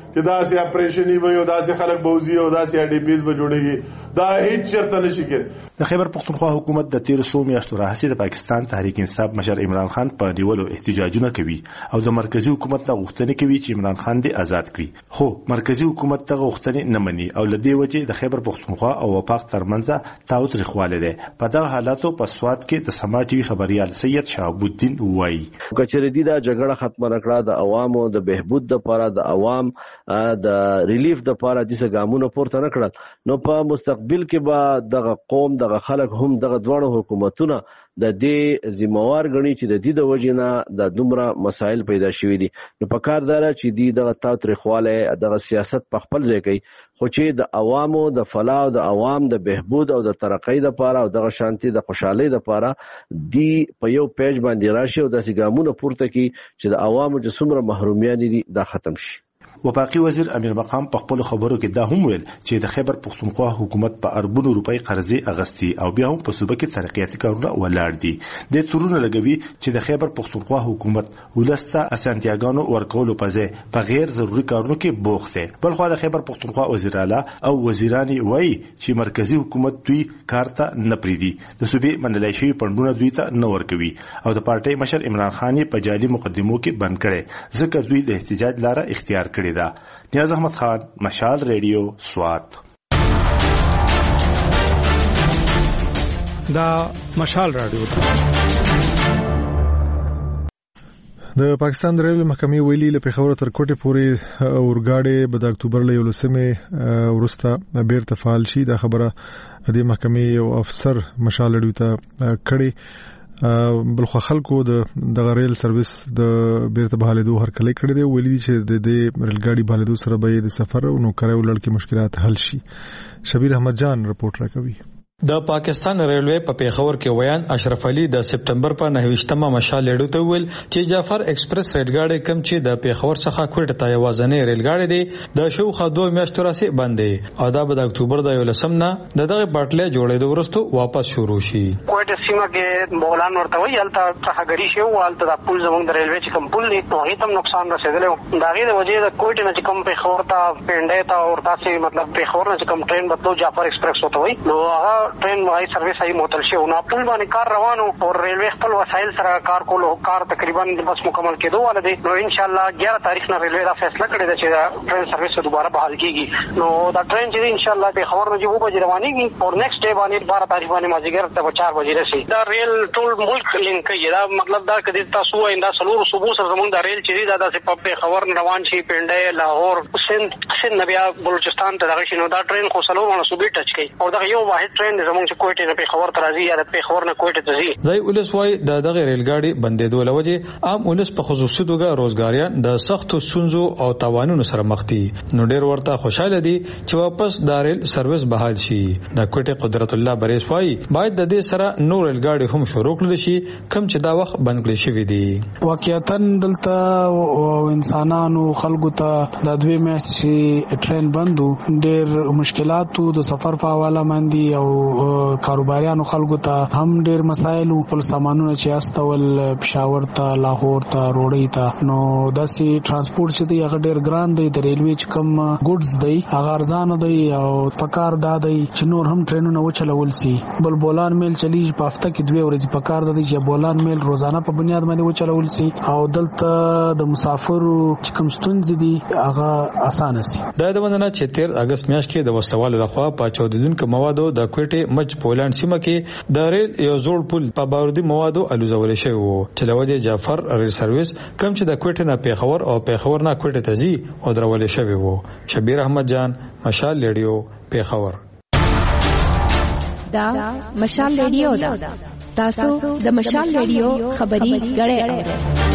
چې دا سي اپریشني وي او دا سي خلک بوزي او دا سي ډي پیز به جوړيږي دا هیڅ چرته نشي کېږي. د خیبر پختونخوا حکومت د تیر څو میاشتو راهیسې د پاکستان تحریک انصاف مشر عمران خان په نیولو احتجاجونه کوي او د مرکزی حکومت ته غوښتنې کوي چې عمران خان دې آزاد کړي، خو مرکزی حکومت ته غوښتنې نه مني او لدې وجه د خیبر پختونخوا او وفاق ترمنځ تاوتریخواله ده. په دغه حالاتو په سواد کې د سما ټي وي خبريال سید شهاب الدین وایي کچره دي دا جګړه ختمه نکړه د عوامو د بهبود لپاره د عوام د ریلیف لپاره د ګامونو پورته نکړل، نو په مستقبل کې به دغه قوم دغه خلک هم دغه دوه حکومتونه د دې ذمہوار غني چې د دې د وجنه د دومره مسایل پیدا شوي دي. نو په کار دار چې دی دغه تاوتریخواله دغه سیاست په خپل ځای کوي، خو چې د عوامو د فلاح او د عوام د بهبود او د ترقۍ لپاره او دغه شانتي د خوشحالۍ لپاره دی په یو پیج باندې راشي او د سیګامونو پورته کی چې د عوامو د څومره محرومیت دي دا ختم شي. وفاقي وزیر امیر مقام په خپل خبرو کې دا هم ویل چې د خیبر پختونخوا حکومت په اربونو روپۍ قرضې اغستي او بیا هم په صوبه کې ترقیاتي کارونه ولاړ دي. د تورونه لګوي چې د خیبر پختونخوا حکومت ولسته اسانتیاګانو ورکولو په ځای په غیر ضروري کارونو کې بوخت دی. بل خو د خیبر پختونخوا وزیر اعلی او وزیران وایي چې مرکزی حکومت دوی کار ته نه پریدي، د صوبې منلای شوی پندونه دوی ته نه ورکوي او د پارټۍ مشر عمران خان په جعلي مقدمو کې بند کړي ځکه دوی د احتجاج لاره اختیار کړې ده. نیاز احمد خان، مشال ریډیو، سوات. دا مشال رادیو ده. د پاکستان د ریل محکمې ویلي له پیښور تر کوټه پورې اورګاډي به د اکتوبر له یولسمې ورسته بیرته فعال شي. دا خبره د محکمې یو افسر مشال رادیو ته کړي. بلخو خلکو د دغه ریل سرویس د بیرته بحالېدو هرکلی کړی دی. ویلي دي چې د دې ریل ګاډي بحالېدو سره به د سفر او نوکرۍ ولړ کې مشکلات حل شي. شبیر احمد جان رپورټ راکوي. د پاکستان ریلوے په پیښور کې ویان اشرف علي د سپتمبر په نهویشتمه مشال لړو ته ویل چې جعفر ایکسپریس ریلګاډي کم چې د پیښور څخه کوټه ته یوازنې ریلګاډي دی د شوخه دوه میاشتو راسي باندې او دا به د اکتوبر د یولسم نه د دغه باټلې جوړېدو وروسته واپس شروع شي. کوټه سیمه کې مولان ورته وی الته څخه غړي شو والته د پول زموږ د ریلوے چې کم پول دی نو هیڅ هم نقصان رسیدلی دا غي د وجې د کوټه نه چې کم پیښور ته پنده ته او تاسو مطلب پیښور نه چې کم ټرین بدلو جعفر ایکسپریس وته وی نو هغه ټرین وايي سرویس ای معطل شو نو ټول باندې کار روانو او ریلوے خپل وسایل سره کار کولو کار تقریبا بس مکمل کېدو ولدي نو ان شاء الله اګیارہ تاریخ نه ریلوے دا فیصله کړی دی چې ټرین سرویس دوباره بحال کیږي. نو دا ټرین چې ان شاء الله به خبر نه جو بجې روانيږي او نیکسټ ډے باندې بارہ تاریخ باندې مازیګر ته چار بجې رسي. دا ریل ټول ملک لینک کوي دا مطلب دا کدي تاسو انده سلور صوبو سره زمونږ دا ریل چې دا د په خبر روان شي پنده لاهور سند سند بیا بلوچستان ته دغه شنو دا ټرین خو سلور ونه صوبې ټچ کوي او دا یو واحد ټرین زمونږ چې کوټه نه په خبر ترازی یا په خبر نه کوټه ته ځي. ځای ولس وای د دغه ریل ګاډي بندېدو لوجه عام ولس په خصوصي توګه روزګاریان د سختو سنځو او تاوانونو سره مخ دي. نو ډیر ورته خوشاله دي چې واپس د ریل سرویس بحال شي. د کوټه قدرت الله بریس وای باید د دې سره نور ریل ګاډي هم شروع کړل شي کم چې دا وخت بند کړی شوی دی. واقعیتا دلته انسانانو خلکو ته د دوی میاشتې ټرین بندو ډیر مشکلاتو د سفر په حواله باندې او کاروباریانو خلکو ته هم ډیر مسایل او سامانونه چې استول پېښور ته لاهور ته روړی ته نو داسې ترانسپورت چې دی هغه ډیر ګران دی. د ریلوے چې کوم ګوډز دی هغه ارزان دی او پکار دا دی چې نور هم ټرینونه وچلول سي. بل بولان میل چلیږي په هفته کې دوه ورځې پکار دی چې بولان میل روزانه په بنیاد باندې وچلول سي او دلته د مسافرو چې کوم ستونزې دي هغه اسانه سي. د دونه چې تیر اگست میاشت کې د وسلوالو لخوا په چودیدونکو موادو د کوټه مج پولان سیمه کې د ریل یو زوړ پل په باوردی موادو الوزول شوی وو چې لوجه جعفر ریل سرویس کم چې د کوټه نه پیښور او پیښور نه کوټه ته ځي او درول شوی وو. شبیر احمد جان، مشال ریډیو، پیښور. دا مشال ریډیو دا تاسو د مشال ریډیو خبري غړې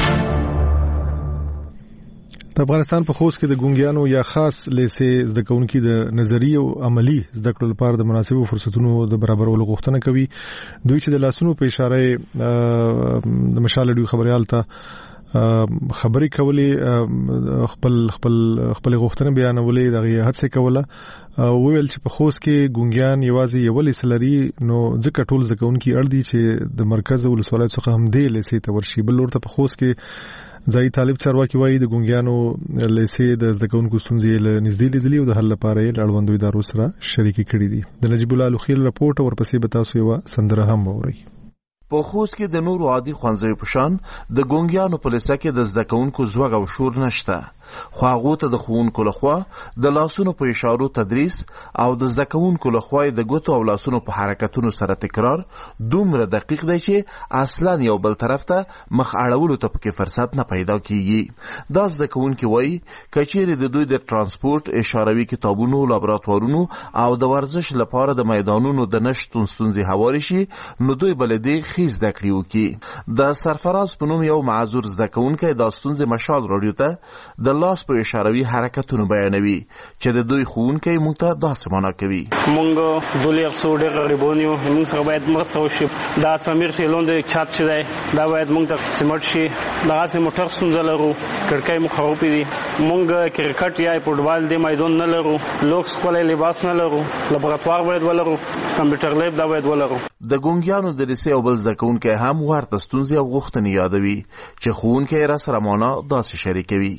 د افغانستان په خوست کې د ګونګیانو یا خاص لیسې زده کوونکي د نظری او عملی زده کړو لپاره د مناسبو فرصتونو د برابرولو غوښتنه کوي. دوی چې د لاسونو په اشاره د مشال ډیو خبريال ته خبري کولې خپل خپل خپل غوښتنه بیانولې دغه هڅه کوله ویل چې په خوست کې ګونګیان یوازې یو لسلري نو ځکه ټول زده کوونکي اړ دي چې د مرکز ولسوالۍ څخه هم دی لیسې ته ورشي. بل ورته په خوست کې ځای طالب چارواکي وایي د ګونګیانو لیسې د زده کوونکو ستونزې له نږدې لیدلې او د حل لپاره یې اړوندو ادارو سره شریکي کړې دي. د نجیب الله لوخیل رپورټ ورپسې به تاسو یو سندره هم واورئ. په خوست کې د نورو عادي ښوونځیو په شان د ګونګیانو په لیسه کې د زده کوونکو زوږ او شور نشته، خو هغو ته د ښوونکو لخوا د لاسونو په اشارو تدریس او د زده کوونکو لخوا د ګوتو او لاسونو په حرکتونو سره تکرار دومره دقیق دی چې اصلا یو بل طرف ته مخ اړولو ته پکې فرصت نه پیدا کیږي. دا زده کوونکي وایي که چیرې د دوی د ترانسپورت، اشاروي کتابونو، لابراتوارونو او د ورزش لپاره د میدانونو د نشتون ستونزې هوارې شي، نو دوی به له دې ښې زده کړې وکړي. د سرفراز په نوم یو معذور زده کوونکی دا ستونزې مشال راډیو ته د لاس په اشاروي حرکتونو بیانوي چې د دوی ښوونکی موږ ته داسې معنا کوي. موږ دولي افسو ډېر غریبان یو، موږ سره باید مرسته وشي. دا تعمیر چې لاندې چت چې دی دا باید موږ ته سمټ شي. دغسې موټر ستونزه لرو، کړکۍ مو خرابې دي. موږ کرکټ یا فوټبال د میدان نه لرو، لوکس ښکلی لباس نه لرو، لابراتوار باید ولرو، کمپیوټر لیب دا باید ولرو. د ګونګیانو د لیسې او بل زده کوونکی هم ورته ستونزې او غوښتنې یادوي چې ښوونکی یې راسره معنا داسې شریکوي.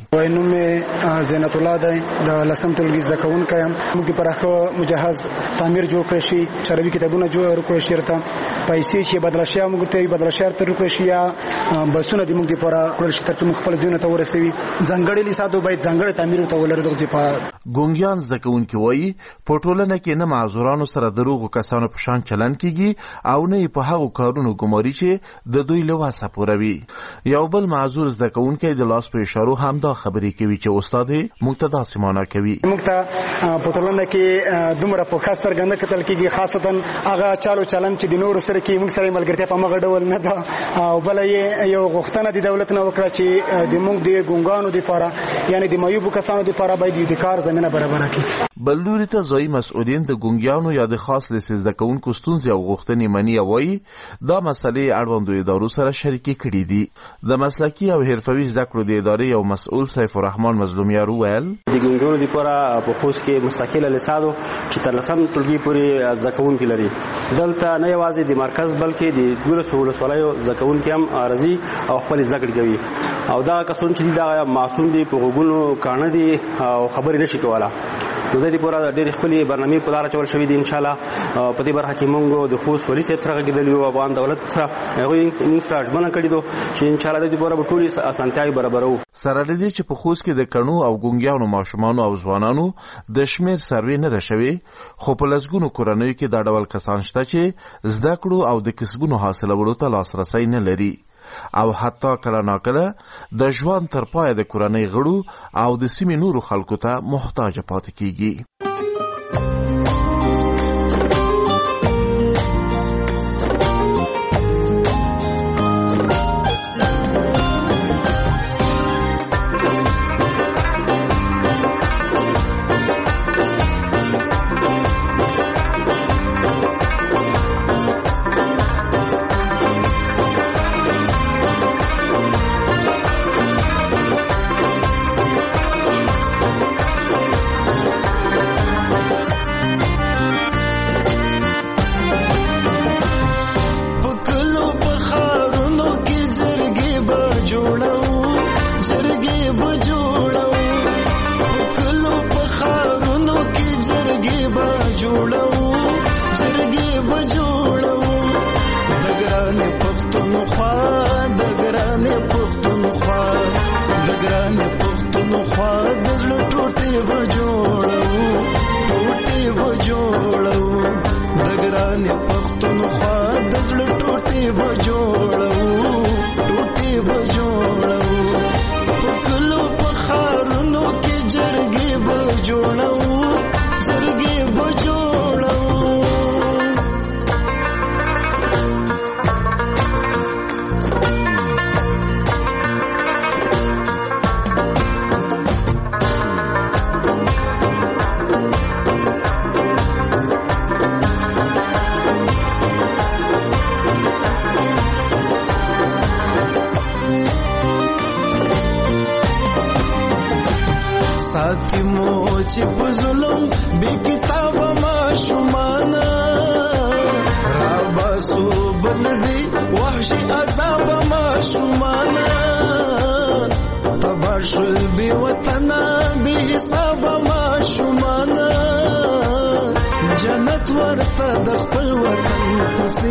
زینت الله دی، د لسم ټولګي زده کوونکی یم. موږ د پراخه مجهز تعمیر جوړ کړی شي، شرعي کتابونه جوړ کړی شي، ورته پیسې چې بدله شي موږ ته بدله شي تر کړی شي، یا بسونه د موږ لپاره کړل شي ترڅو موږ خپل ژوند ته ورسوي. ځانګړي لیساتو باید ځانګړي تعمیر ته ولرو. دغه په ګونګیان زده کوونکي وایي په ټولنه کې نه معذورانو سره دروغو کسانو په شان چلن کیږي او نه په هغو کارونو ګماري چې د دوی له وسه پوروي. یو بل معذور زده کوونکی د لاس په اشارو هم دا خبرې کوي چې استاد موږ ته داسې معنا کوي. موږ ته په ټولنه کې دومره په خاص سترګنده کتل کېږي، خاصتا هغه چالو چلن چې د نورو سره کې موږ سره ملګرتیا په مغه ډول نه ده. او بل یې یو غوښتنه د دولت نه وکړه چې د موږ د ګونګانو لپاره یعنی د معیوبو کسانو لپاره باید د کار زمینه برابر کړي. بل لوري ته ځایي مسؤلین د ګونګیانو یا د خاص لیسې زده کوونکو ستونزې او غوښتنې مني او وایي دا مسلې اړوندو ادارو سره شریکې کړي دي. د مسلکي او حرفوي زده کړو د ادارې یو مسؤل سیف الرحمن مظلومیار وویل د ګونګیانو لپاره په خوست کې مستقله لیسادو چې تر لسم ټولګي پورې زده کوونکي لري. دلته نه یوازې د مرکز بلکې د دولسو ولسوالیو زده کوونکي هم راځي او خپل زده کړې کوي. او دا کسان چې دا معصوم دي، په غوږونو کاڼه دي او خبرې نشي کوله. نو د دې لپاره ډېرې ښکلې برنامې په لاره اچول شوي دي. انشاءالله په دې برخه کې موږ د خوست والي صاحب سره غږېدلي یو، افغان دولت سره هغوی موږ سره ژمنه کړې ده چې انشاءالله د دې لپاره به ټولې اسانتیاوې برابروو. سره له دې چې په خوست کې د کڼو او ګونګیانو ماشومانو او ځوانانو د شمېر سروې نه ده شوې، خو په لسګونو کورنیو کې دا ډول کسان شته چې زده کړو او د کسبونو حاصلولو ته لاسرسی نه لري او حتی کله ناکله د ژوند تر پایه د کورنۍ غړو او د سیمې نورو خلکو ته محتاج پاتې کیږي.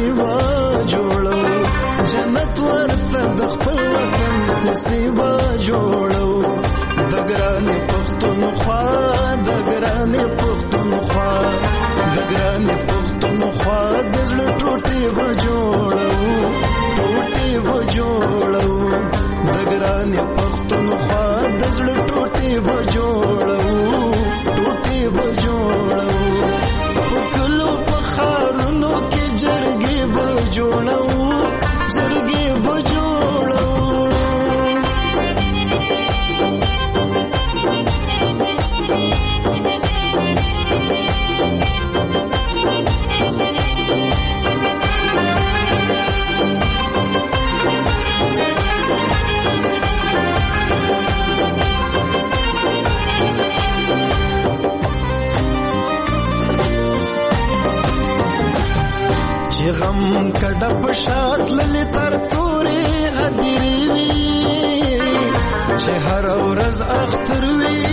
نصیبه جوړو جنت ورته د خپل وطن نصیبه جوړو د ګرانې پښتونخوا د ګرانې پښتونخوا د ګرانې پښتونخوا د زړه ټوټې به جوړو ټوټې به جوړو د ګرانې پښتونخوا د زړه ټوټې به جوړو ټوټې به جوړو په کلو په ښارونو کې جرګې به جوړو جرګې به جوړو چې غم کډه په شات للی تر تورې هدیری وي چې هر ورځ اختر وي